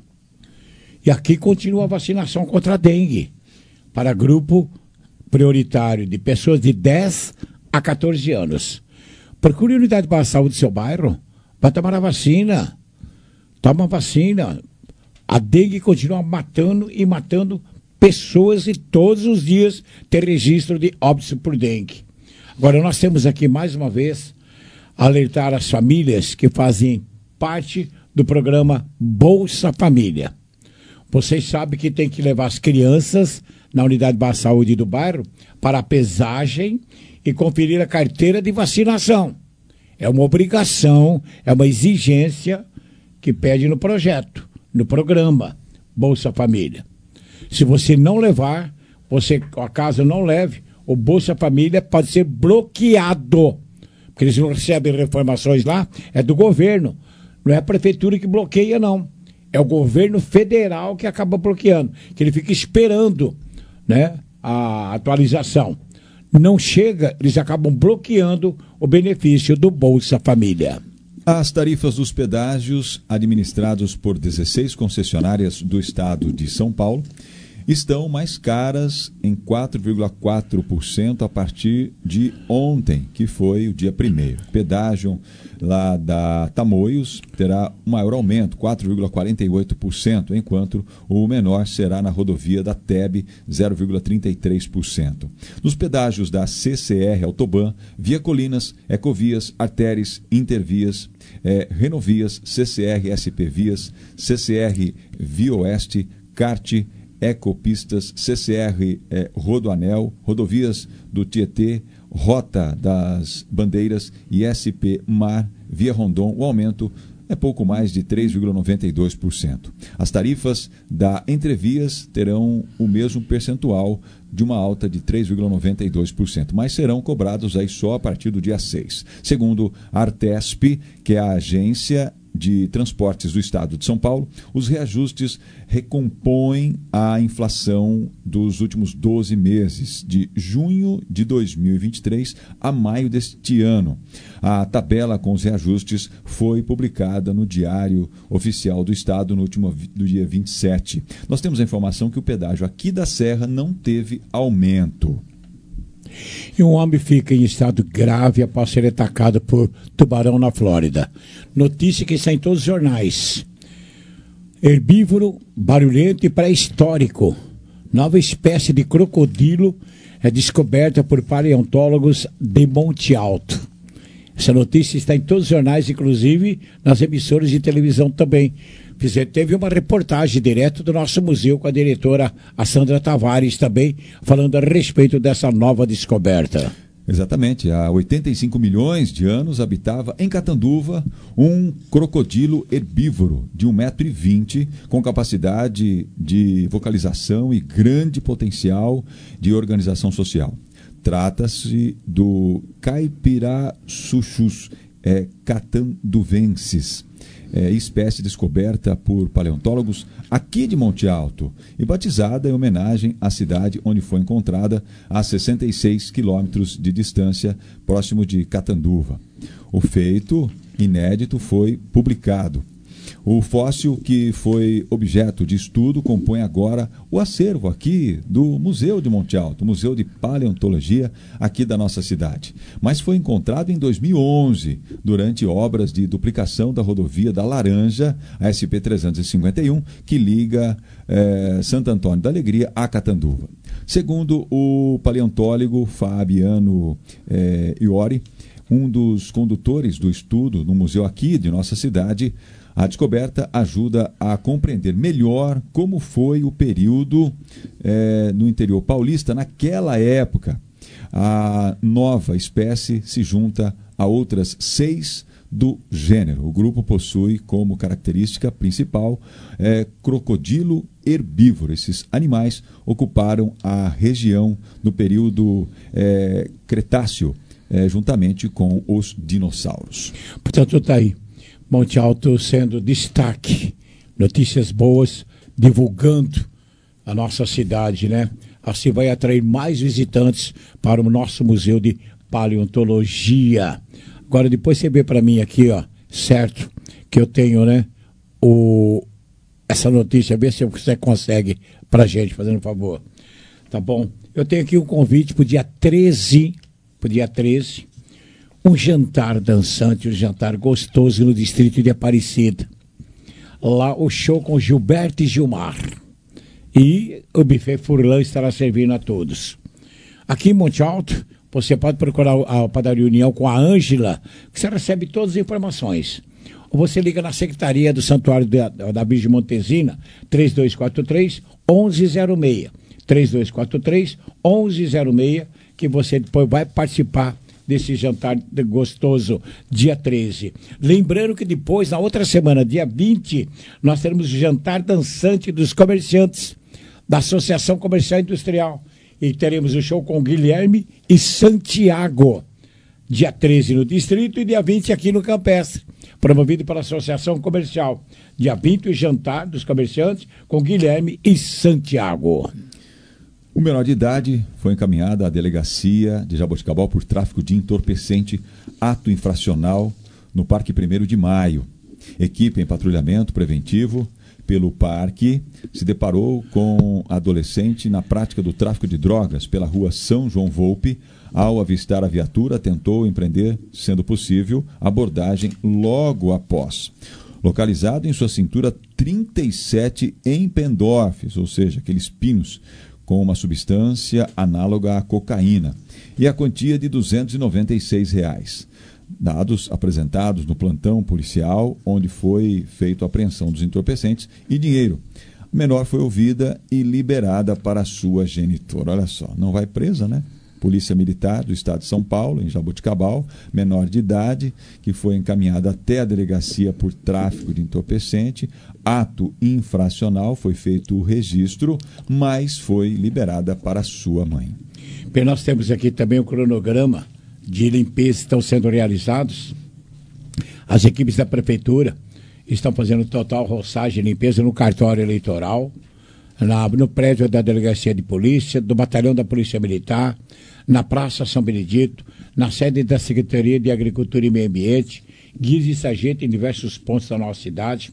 E aqui continua a vacinação contra a dengue para grupo prioritário de pessoas de dez a quatorze anos. Procure a unidade de saúde do seu bairro. Vai tomar a vacina. Toma a vacina. A dengue continua matando e matando pessoas e todos os dias tem registro de óbitos por dengue. Agora nós temos aqui mais uma vez alertar as famílias que fazem parte do programa Bolsa Família. Vocês sabem que tem que levar as crianças na unidade de saúde do bairro para a pesagem e conferir a carteira de vacinação. É uma obrigação, é uma exigência que pede no projeto, no programa Bolsa Família. Se você não levar, você, caso não leve, o Bolsa Família pode ser bloqueado. Porque eles não recebem informações lá, é do governo. Não é a prefeitura que bloqueia, não. É o governo federal que acaba bloqueando. Que ele fica esperando, né, a atualização. Não chega, eles acabam bloqueando o benefício do Bolsa Família. As tarifas dos pedágios administrados por dezesseis concessionárias do estado de São Paulo estão mais caras em quatro vírgula quatro por cento a partir de ontem, que foi o dia primeiro. Pedágio lá da Tamoios terá um maior aumento, quatro vírgula quarenta e oito por cento, enquanto o menor será na rodovia da T E B, zero vírgula trinta e três por cento. Nos pedágios da C C R Autoban, Via Colinas, Ecovias, Arteres, Intervias, eh, Renovias, C C R S P Vias, C C R Via Oeste, Cart, Ecopistas, C C R eh, Rodoanel, Rodovias do Tietê, Rota das Bandeiras e S P Mar, Via Rondon. O aumento é pouco mais de três vírgula noventa e dois por cento. As tarifas da Entrevias terão o mesmo percentual de uma alta de três vírgula noventa e dois por cento, mas serão cobrados aí só a partir do dia seis. Segundo a Artesp, que é a agência de transportes do estado de São Paulo, os reajustes recompõem a inflação dos últimos doze meses, de junho de dois mil e vinte e três a maio deste ano. A tabela com os reajustes foi publicada no Diário Oficial do Estado no último do dia vinte e sete. Nós temos a informação que o pedágio aqui da Serra não teve aumento. E um homem fica em estado grave após ser atacado por tubarão na Flórida. Notícia que está em todos os jornais. Herbívoro, barulhento e pré-histórico. Nova espécie de crocodilo é descoberta por paleontólogos de Monte Alto. Essa notícia está em todos os jornais, inclusive nas emissoras de televisão também. Teve uma reportagem direto do nosso museu com a diretora, a Sandra Tavares, também falando a respeito dessa nova descoberta. Exatamente. Há oitenta e cinco milhões de anos habitava em Catanduva um crocodilo herbívoro de um metro e vinte, com capacidade de vocalização e grande potencial de organização social. Trata-se do Caipiraçuchus é, catanduvensis. É, espécie descoberta por paleontólogos aqui de Monte Alto e batizada em homenagem à cidade onde foi encontrada a sessenta e seis quilômetros de distância, próximo de Catanduva. O feito inédito foi publicado. O fóssil que foi objeto de estudo compõe agora o acervo aqui do Museu de Monte Alto, Museu de Paleontologia aqui da nossa cidade. Mas foi encontrado em dois mil e onze, durante obras de duplicação da rodovia da Laranja, a S P trezentos e cinquenta e um, que liga eh, Santo Antônio da Alegria a Catanduva. Segundo o paleontólogo Fabiano eh, Iori, um dos condutores do estudo no museu aqui de nossa cidade, a descoberta ajuda a compreender melhor como foi o período eh, no interior paulista naquela época. A nova espécie se junta a outras seis do gênero. O grupo possui como característica principal eh, crocodilo herbívoro. Esses animais ocuparam a região no período eh, Cretáceo, eh, juntamente com os dinossauros. Portanto, está aí. Monte Alto sendo destaque, notícias boas, divulgando a nossa cidade, né? Assim vai atrair mais visitantes para o nosso Museu de Paleontologia. Agora, depois você vê para mim aqui, ó, certo, que eu tenho, né, o, essa notícia, vê se você consegue pra gente, fazendo um favor. Tá bom? Eu tenho aqui um convite pro dia treze, pro dia treze, um jantar dançante, um jantar gostoso no distrito de Aparecida. Lá o show com Gilberto e Gilmar. E o buffet Furlan estará servindo a todos. Aqui em Monte Alto, você pode procurar a Padaria União com a Ângela, que você recebe todas as informações. Ou você liga na Secretaria do Santuário da, da Virgem Montesina, três dois quatro três, um um zero seis. três dois quatro três, um um zero seis, que você depois vai participar desse jantar gostoso, dia treze. Lembrando que depois, na outra semana, dia vinte, nós teremos o jantar dançante dos comerciantes da Associação Comercial e Industrial. E teremos o show com Guilherme e Santiago. Dia treze no Distrito e dia vinte aqui no Campestre. Promovido pela Associação Comercial. Dia vinte, o jantar dos comerciantes com Guilherme e Santiago. O menor de idade foi encaminhado à delegacia de Jaboticabal por tráfico de entorpecente, ato infracional, no Parque primeiro de Maio. Equipe em patrulhamento preventivo pelo parque se deparou com adolescente na prática do tráfico de drogas pela rua São João Volpe. Ao avistar a viatura, tentou empreender, sendo possível, abordagem logo após. Localizado em sua cintura trinta e sete empendorfes, ou seja, aqueles pinos, com uma substância análoga à cocaína, e a quantia de duzentos e noventa e seis reais. Dados apresentados no plantão policial, onde foi feita a apreensão dos entorpecentes e dinheiro. A menor foi ouvida e liberada para a sua genitora. Olha só, não vai presa, né? Polícia Militar do Estado de São Paulo, em Jaboticabal, menor de idade, que foi encaminhada até a delegacia por tráfico de entorpecente. Ato infracional, foi feito o registro, mas foi liberada para sua mãe. Bem, nós temos aqui também o cronograma de limpeza que estão sendo realizados. As equipes da Prefeitura estão fazendo total roçagem e limpeza no cartório eleitoral, na, no prédio da Delegacia de Polícia, do Batalhão da Polícia Militar, na Praça São Benedito, na sede da Secretaria de Agricultura e Meio Ambiente, guias e sargento em diversos pontos da nossa cidade.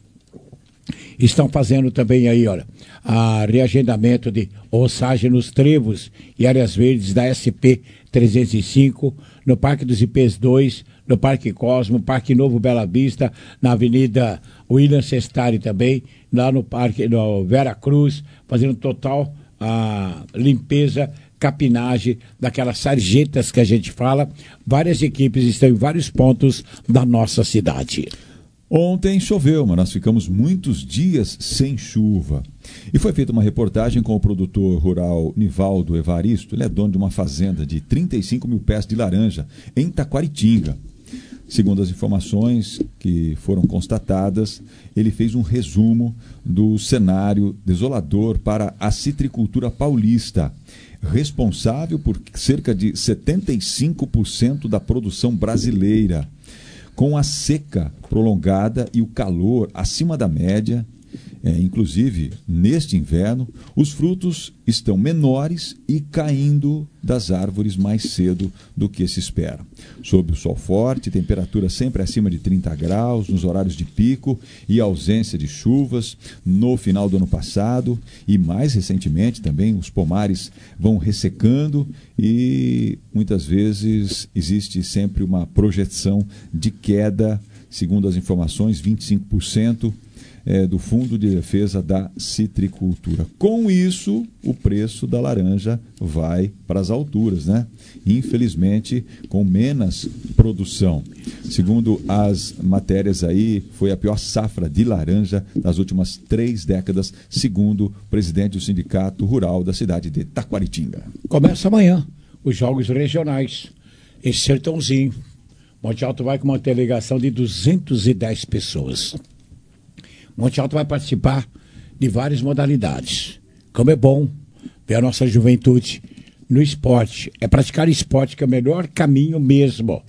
Estão fazendo também aí, olha, a reagendamento de roçagem nos trevos e áreas verdes da S P trezentos e cinco, no Parque dos I Ps dois, no Parque Cosmo, Parque Novo Bela Vista, na Avenida William Sestari também, lá no Parque no Vera Cruz, fazendo total a limpeza, capinagem daquelas sarjetas que a gente fala. Várias equipes estão em vários pontos da nossa cidade. Ontem choveu, mas nós ficamos muitos dias sem chuva. E foi feita uma reportagem com o produtor rural Nivaldo Evaristo. Ele é dono de uma fazenda de trinta e cinco mil pés de laranja em Taquaritinga. Segundo as informações que foram constatadas, ele fez um resumo do cenário desolador para a citricultura paulista, responsável por cerca de setenta e cinco por cento da produção brasileira. Com a seca prolongada e o calor acima da média, é, inclusive neste inverno, os frutos estão menores e caindo das árvores mais cedo do que se espera. Sob o sol forte, temperatura sempre acima de trinta graus, nos horários de pico e ausência de chuvas no final do ano passado e mais recentemente também os pomares vão ressecando e muitas vezes existe sempre uma projeção de queda, segundo as informações, vinte e cinco por cento É, do Fundo de Defesa da Citricultura. Com isso, o preço da laranja vai para as alturas, né? Infelizmente, com menos produção. Segundo as matérias aí, foi a pior safra de laranja das últimas três décadas, segundo o presidente do Sindicato Rural da cidade de Taquaritinga. Começa amanhã os Jogos Regionais em Sertãozinho. Monte Alto vai com uma delegação de duzentas e dez pessoas. Monte Alto vai participar de várias modalidades. Como é bom ver a nossa juventude no esporte. É praticar esporte que é o melhor caminho mesmo.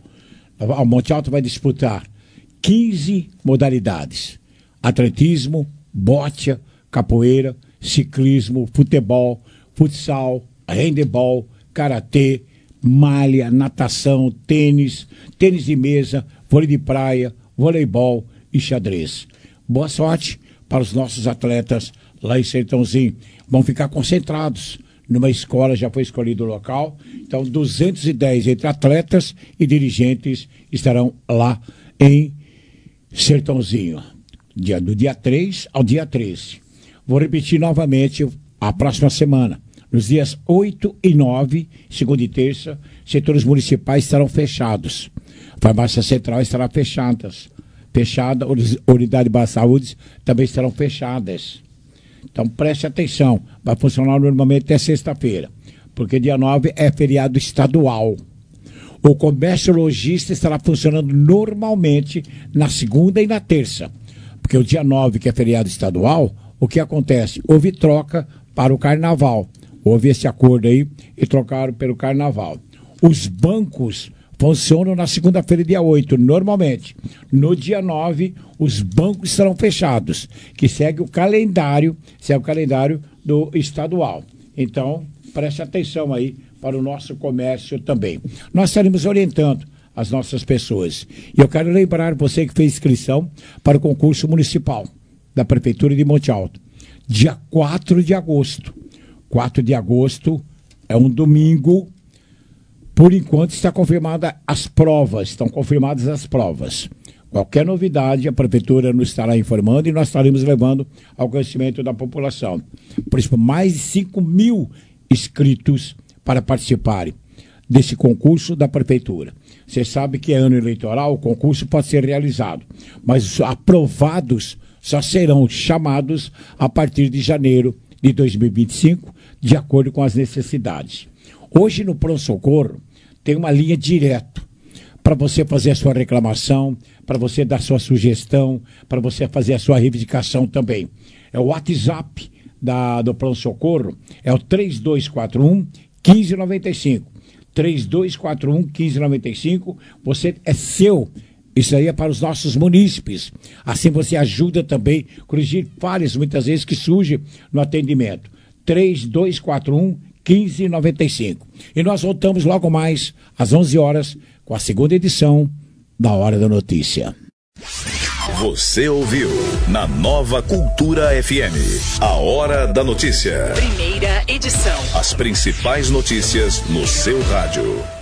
O Monte Alto vai disputar quinze modalidades. Atletismo, bote, capoeira, ciclismo, futebol, futsal, handebol, karatê, malha, natação, tênis, tênis de mesa, vôlei de praia, voleibol e xadrez. Boa sorte para os nossos atletas lá em Sertãozinho. Vão ficar concentrados numa escola, já foi escolhido o local. Então, duzentos e dez entre atletas e dirigentes estarão lá em Sertãozinho, dia, do dia três ao dia treze. Vou repetir novamente a próxima semana. Nos dias oito e nove, segunda e terça, setores municipais estarão fechados. A farmácia central estará fechada. Fechada, unidade de saúde também estarão fechadas. Então preste atenção, vai funcionar normalmente até sexta-feira, porque dia nove é feriado estadual. O comércio lojista estará funcionando normalmente na segunda e na terça, porque o dia nove, que é feriado estadual, o que acontece? Houve troca para o carnaval, houve esse acordo aí e trocaram pelo carnaval. Os bancos funcionam na segunda-feira, dia oito, normalmente. No dia nove, os bancos estarão fechados, que segue o calendário, segue o calendário do estadual. Então, preste atenção aí para o nosso comércio também. Nós estaremos orientando as nossas pessoas. E eu quero lembrar você que fez inscrição para o concurso municipal da Prefeitura de Monte Alto, dia quatro de agosto. quatro de agosto é um domingo. Por enquanto está confirmada as provas, estão confirmadas as provas. Qualquer novidade, a Prefeitura nos estará informando e nós estaremos levando ao conhecimento da população. Por isso, mais de cinco mil inscritos para participarem desse concurso da Prefeitura. Você sabe que é ano eleitoral, o concurso pode ser realizado, mas os aprovados só serão chamados a partir de janeiro de dois mil e vinte e cinco, de acordo com as necessidades. Hoje no pronto-socorro tem uma linha direto para você fazer a sua reclamação, para você dar sua sugestão, para você fazer a sua reivindicação também. É o WhatsApp da, do pronto-socorro, é o três dois quatro um, um cinco nove cinco. três dois quatro um, um cinco nove cinco. Você é seu. Isso aí é para os nossos munícipes. Assim você ajuda também a corrigir falhas muitas vezes que surgem no atendimento. três dois quatro um, um cinco nove cinco. E nós voltamos logo mais às onze horas com a segunda edição da Hora da Notícia. Você ouviu na Nova Cultura F M a Hora da Notícia. Primeira edição. As principais notícias no seu rádio.